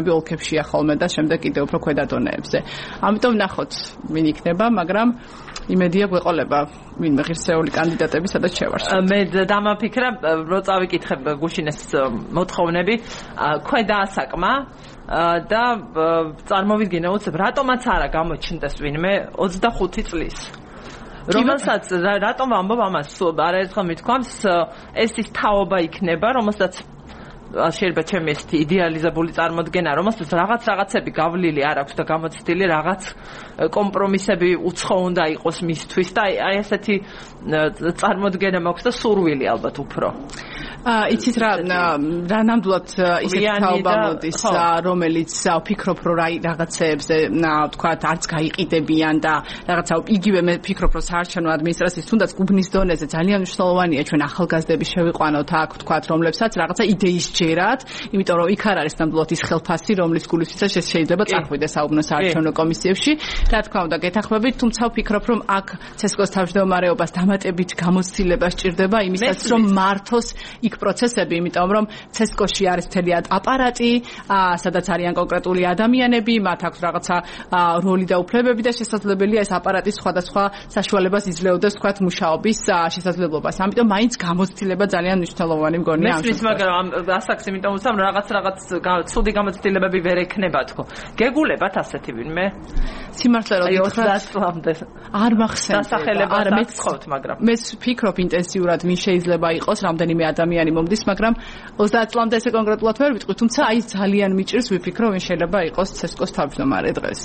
პროცესები ოლქებშია ხოლმე და შემდეგ კიდევ უფრო ქვედა დონეებზე. ამიტომ ნახოთ, ვინ იქნება, მაგრამ იმედია გვეყოლება ვინმე ღირსეული კანდიდატები სადაც შევარს. მე დამაფიქრა, რომ წავიკითხებ გუშინეს მოთხოვნები, ქვედა ასაკმა და წარმოვიდგინე უცებ რატომაც არა გამოჩნდეს ვინმე 25 წლის. რომელსაც რატომ ვამბობ ამას, არაერთხელ მithქვამს, ეს ის თაობა იქნება, რომელსაც შეიძლება ჩემი ესეთი იდეალიზებული წარმოდგენა, რომელსაც რაღაცები გავლილი არ აქვს და გამოცდილი რაღაც კომპრომისები უცხო უნდა იყოს მისთვის და აი ესეთი წარმოდგენა მაქვს და სურვილი ალბათ უფრო. იცით რა ნამდვილად ისეთი თაობა მოდის, რომელიც ვფიქრობ, რომ რაღაცეებზე ვთქვათ, არც გაიყიდებიან და რაღაცა იგივე მე ვფიქრობ, რომ საარჩევნო ადმინისტრაციის თუნდაც გუბნის დონეზე ძალიან მნიშვნელოვანია ჩვენ ახალგაზრდები შევიყვანოთ აქ, ვთქვათ, რომლებსაც რაღაცა იდეის ჯერათ, იმიტომ რომ იქ არ არის ნამდვილად ის ხელფასი, რომლის გულისთვისაც შეიძლება წარხვიდეს საუბნო საარჩევნო კომისიებში. რა თქმა უნდა, გეთანხმებით, თუმცა ვფიქრობ, რომ აქ ცესკოს თავმჯდომარეობას დამატებით გამოცდილება სჭირდება იმისაც, რომ მართოს იქ პროცესები, იმიტომ რომ ცესკოში არის მთელი აპარატი, სადაც არიან კონკრეტული ადამიანები, მათ აქვს რაღაცა როლი და უფლებები და შესაძლებელია ეს აპარატი სხვადასხვა საშუალებას იძლეოდეს, ვთქვათ, მუშაობის შესაძლებლობას. ამიტომ მაინც გამოცდილება ძალიან მნიშვნელოვანი მგონია ამ შემთხვევაში. მაგრამ ასაკს იმიტომ ვუცამ რაღაც ცუდი გამოცდილებები ვერ ექნება თქო. გეგულებათ ასეთი ვინმე? სიმართლე რომ 30 წლამდე. არ მახსენდება. დასახელებას გქონთ, მაგრამ მე ვფიქრობ ინტენსიურად ვინ შეიძლება იყოს, რამდენიმე ადამიანი მომდის, მაგრამ 30 წლამდე ესე კონკრეტულად ვერ ვიტყვი, თუმცა აი ძალიან მიჭირს ვიფიქრო ვინ შეიძლება იყოს ცესკოს თავმჯდომარე დღეს.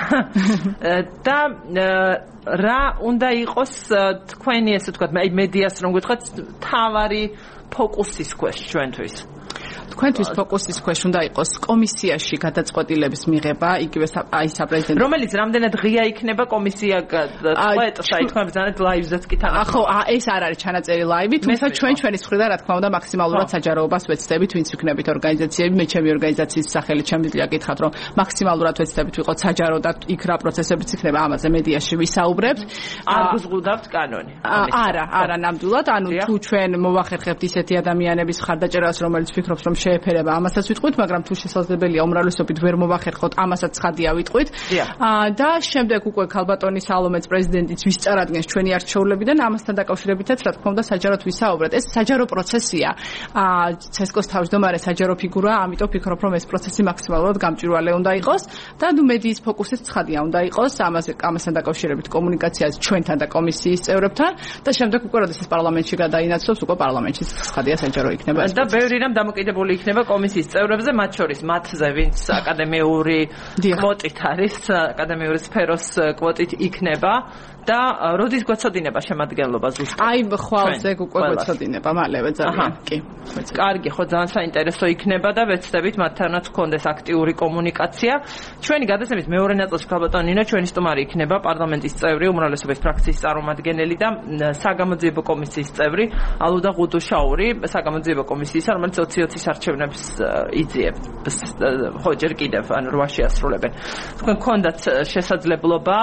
და რა უნდა იყოს თქვენი ესე ვთქვათ, აი მედიას რომ გითხრათ, თავარი ფოკუსის ქვეშ ჩვენთვის. თქვენთვის ფოკუსის ქვეშ უნდა იყოს კომისიაში გადაწყვეტილების მიღება, იგივე აი საპრეზიდენტო. რომელიც რამდენად ღია იქნება კომისია წყვეტს, აი თქვენ ბრძანეთ ლაივზეც კი თან. ხო, ეს არ არის ჩანაწერი ლაივი, თუმცა ჩვენი მხრიდან რა თქმა უნდა მაქსიმალურად საჯაროობას ვეცდებით, ვინც ვიქნებით ორგანიზაციები, მე ჩემი ორგანიზაციის სახელით შემიძლია გითხრათ, რომ მაქსიმალურად ვეცდებით ვიყოთ საჯარო და იქ რა პროცესებიც იქნება, ამაზე მედიაში ვისაუბრებთ. არ გუზღუდავთ კანონი. არა, ნამდვილად, ანუ თუ ჩვენ მოვახერხებთ ისეთი ადამიანების ხარდაჭერას, რომელიც ფიქრობს, რომ შეეფერება, ამასაც ვიტყვით, მაგრამ თუ შესაძლებელია უმრავლესობით ვერ მოვახერხოთ, ამასაც ცხადია ვიტყვით. და შემდეგ უკვე ქალბატონი სალომეც პრეზიდენტიც ვისწარადგენს ჩვენი არჩეულებიდან, ამასთან დაკავშირებითაც რა თქმა უნდა საჯაროდ ვისაუბრეთ. ეს საჯარო პროცესია. ცესკოს თავმჯდომარე საჯარო ფიგურაა, ამიტომ ვფიქრობ, რომ ეს პროცესი მაქსიმალურად გამჭვირვალე უნდა იყოს და მედიის ფოკუსიც ცხადია უნდა იყოს, ამასთან დაკავშირებით კომუნიკაციაც ჩვენთან და კომისიის წევრებთან და შემდეგ უკვე როდესაც პარლამენტში გადაინაცვლობს, უკვე პარლამენტში ცხადია საჯარო იქნება. და ბევრი რამ დამოკიდებული იქნება კომისიის წევრებზე, მათ შორის მათზე, ვინც აკადემიური კვოტით არის, აკადემიური სფეროს კვოტით იქნება და როდის გვეცოდინება შემადგენლობა ზუსტად? აი, ხვალზე უკვე გვეცოდინება, მალევე ძალიან. კი. კარგი, ხო, ძალიან საინტერესო იქნება და ვეცდებით მათთანაც გქონდეს აქტიური კომუნიკაცია. ჩვენი გადაცემის მეორე ნაწილში ქალბატონი ნინო ჩვენი სტუმარი იქნება, პარლამენტის წევრი, უმრავლესობის ფრაქციის წარმომადგენელი და საგამოძიებო კომისიის წევრი ალუდა ღუდუშაური, საგამოძიებო კომისიისა, რომელიც 2020-ის არჩევნებს იძიებს. ხო, ჯერ კიდევ ან 8-ში ასრულებენ. თქვენ გქონდათ შესაძლებლობა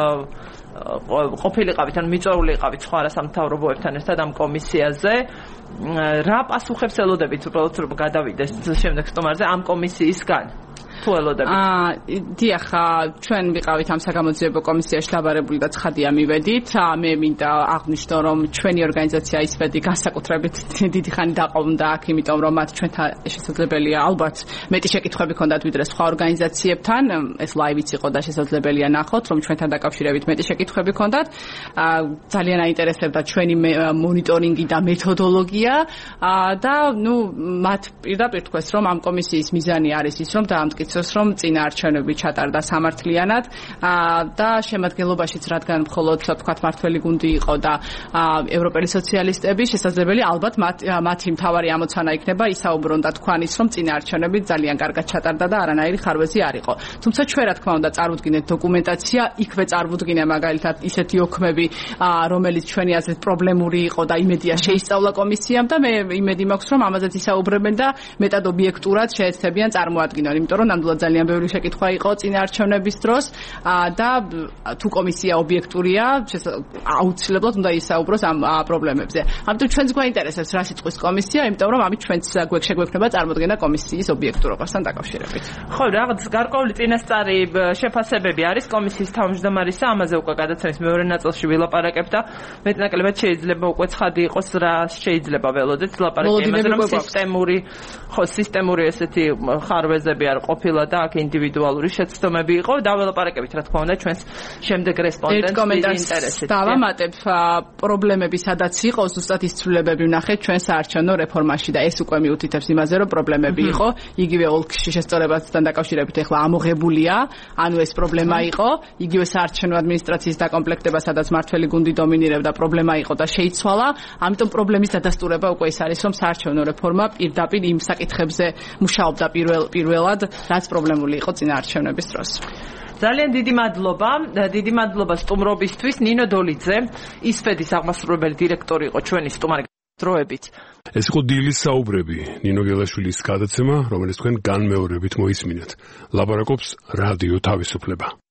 ყოფილიყავით, ან მიწვეულიყავით სხვა არასამთავრობოებთან ერთად ამ კომისიაზე. რა პასუხებს ელოდებით უბრალოდ რომ გადავიდეს შემდეგ სტუმარზე ამ კომისიისგან? თუ ელოდებით? დიახ, ჩვენ ვიყავით ამ საგამოძიებო კომისიაში დაბარებული და ცხადია მივედით. მე მინდა აღვნიშნო, რომ ჩვენი ორგანიზაცია ისვედი განსაკუთრებით დიდი ხანი დაყოლდა აქ, იმიტომ რომ მათ ჩვენთან შესაძლებელია ალბათ მეტი შეკითხვები ქონდათ ვიდრე სხვა ორგანიზაციებთან. ეს ლაივიც იყო და შესაძლებელია ნახოთ, რომ ჩვენთან დაკავშირებით მეტი შეკითხვები ქონდათ. ძალიან აინტერესებდა ჩვენი მონიტორინგი და მეთოდოლოგია და მათ პირდაპირ თქვეს, რომ ამ კომისიის მიზანი არის ის, რომ დაამტკიცოს, რომ წინა არჩევნები ჩატარდა სამართლიანად და შემადგენლობაშიც რადგან მხოლოდ თქვათ მართველი გუნდი იყო და ევროპელი სოციალისტები, შესაძლებელია ალბათ მათი მთავარი ამოცანა იქნება ისაუბრონ და თქვან ის, რომ წინა არჩევნები ძალიან კარგად ჩატარდა და არანაირი ხარვეზი არ იყო. თუმცა ჩვენ რა თქმა უნდა წარუდგინეთ დოკუმენტაცია, იქვე წარუდგინე მაგალითად ისეთი ოქმები, რომელიც ჩვენი აზრით პრობლემური იყო და იმედია შეისწავლა კომისიამ და მე იმედი მაქვს, რომ ამაზეც ისაუბრებენ და მეტად ობიექტურად შეეცდებიან წარმოადგინონ, იმიტომ რომ ნამდვილად ძალიან ბევრი შეკითხვა იყო წინაარჩევნების დროს და თუ კომისია ობიექტურია, აუცილებლად უნდა ისაუბროს ამ პრობლემებზე. ამიტომ ჩვენს გვაინტერესებს რა სიტყვის კომისია, იმიტომ რომ ამით ჩვენც შეგვექნება წარმოდგენა კომისიის ობიექტურობასთან დაკავშირებით. ხო, რაღაც გარკვეული წინასწარი შეფასებები არის კომისიის თავმჯდომარისა, ამაზე უკვე გადაცემის მეორე ნაწილში ვილაპარაკებ და მეტნაკლებად შეიძლება უკვე ცხადი იყოს რა შეიძლება ველოდეთ ლაპარაკი იმაზე რომ სისტემური ესეთი ხარვეზები არ ყოფილა და აქ ინდივიდუალური შეცდომები იყო და ველაპარაკებით რა თქმა უნდა ჩვენს შემდეგ რესპონდენტების ინტერესით. დავამატებ პრობლემები სადაც იყო ზუსტად ის ცვლილებები ვნახეთ ჩვენ საარჩევნო რეფორმაში და ეს უკვე მიუთითებს იმაზე რომ პრობლემები იყო იგივე ოლქში შესწორებასთან დაკავშირებით ახლა ამოღებულია ანუ ეს პრობლემა იყო იგივე საარჩევნო ადმინისტრაციის დაკომპლექტება სადაც მართველი გუნდი დომინირებდა პრობლემა იყო და შეიცვალა ამიტომ პრობლემის დადასტურება უკვე ის არის რომ საარჩევნო რეფორმა პირდაპირ იმ საკითხებზე მუშაობდა პირველად რაც პრობლემული იყო წინაარჩევნების დროს. ძალიან დიდი მადლობა სტუმრობისთვის ნინო დოლიძე ისფედის აღმასრულებელი დირექტორი იყო ჩვენი სტუმარი დროებით. ეს იყო დილის საუბრები ნინო გელაშვილის გადაცემა, რომელიც თქვენ განმეორებით მოისმინეთ. ლაპარაკობს რადიო თავისუფლება.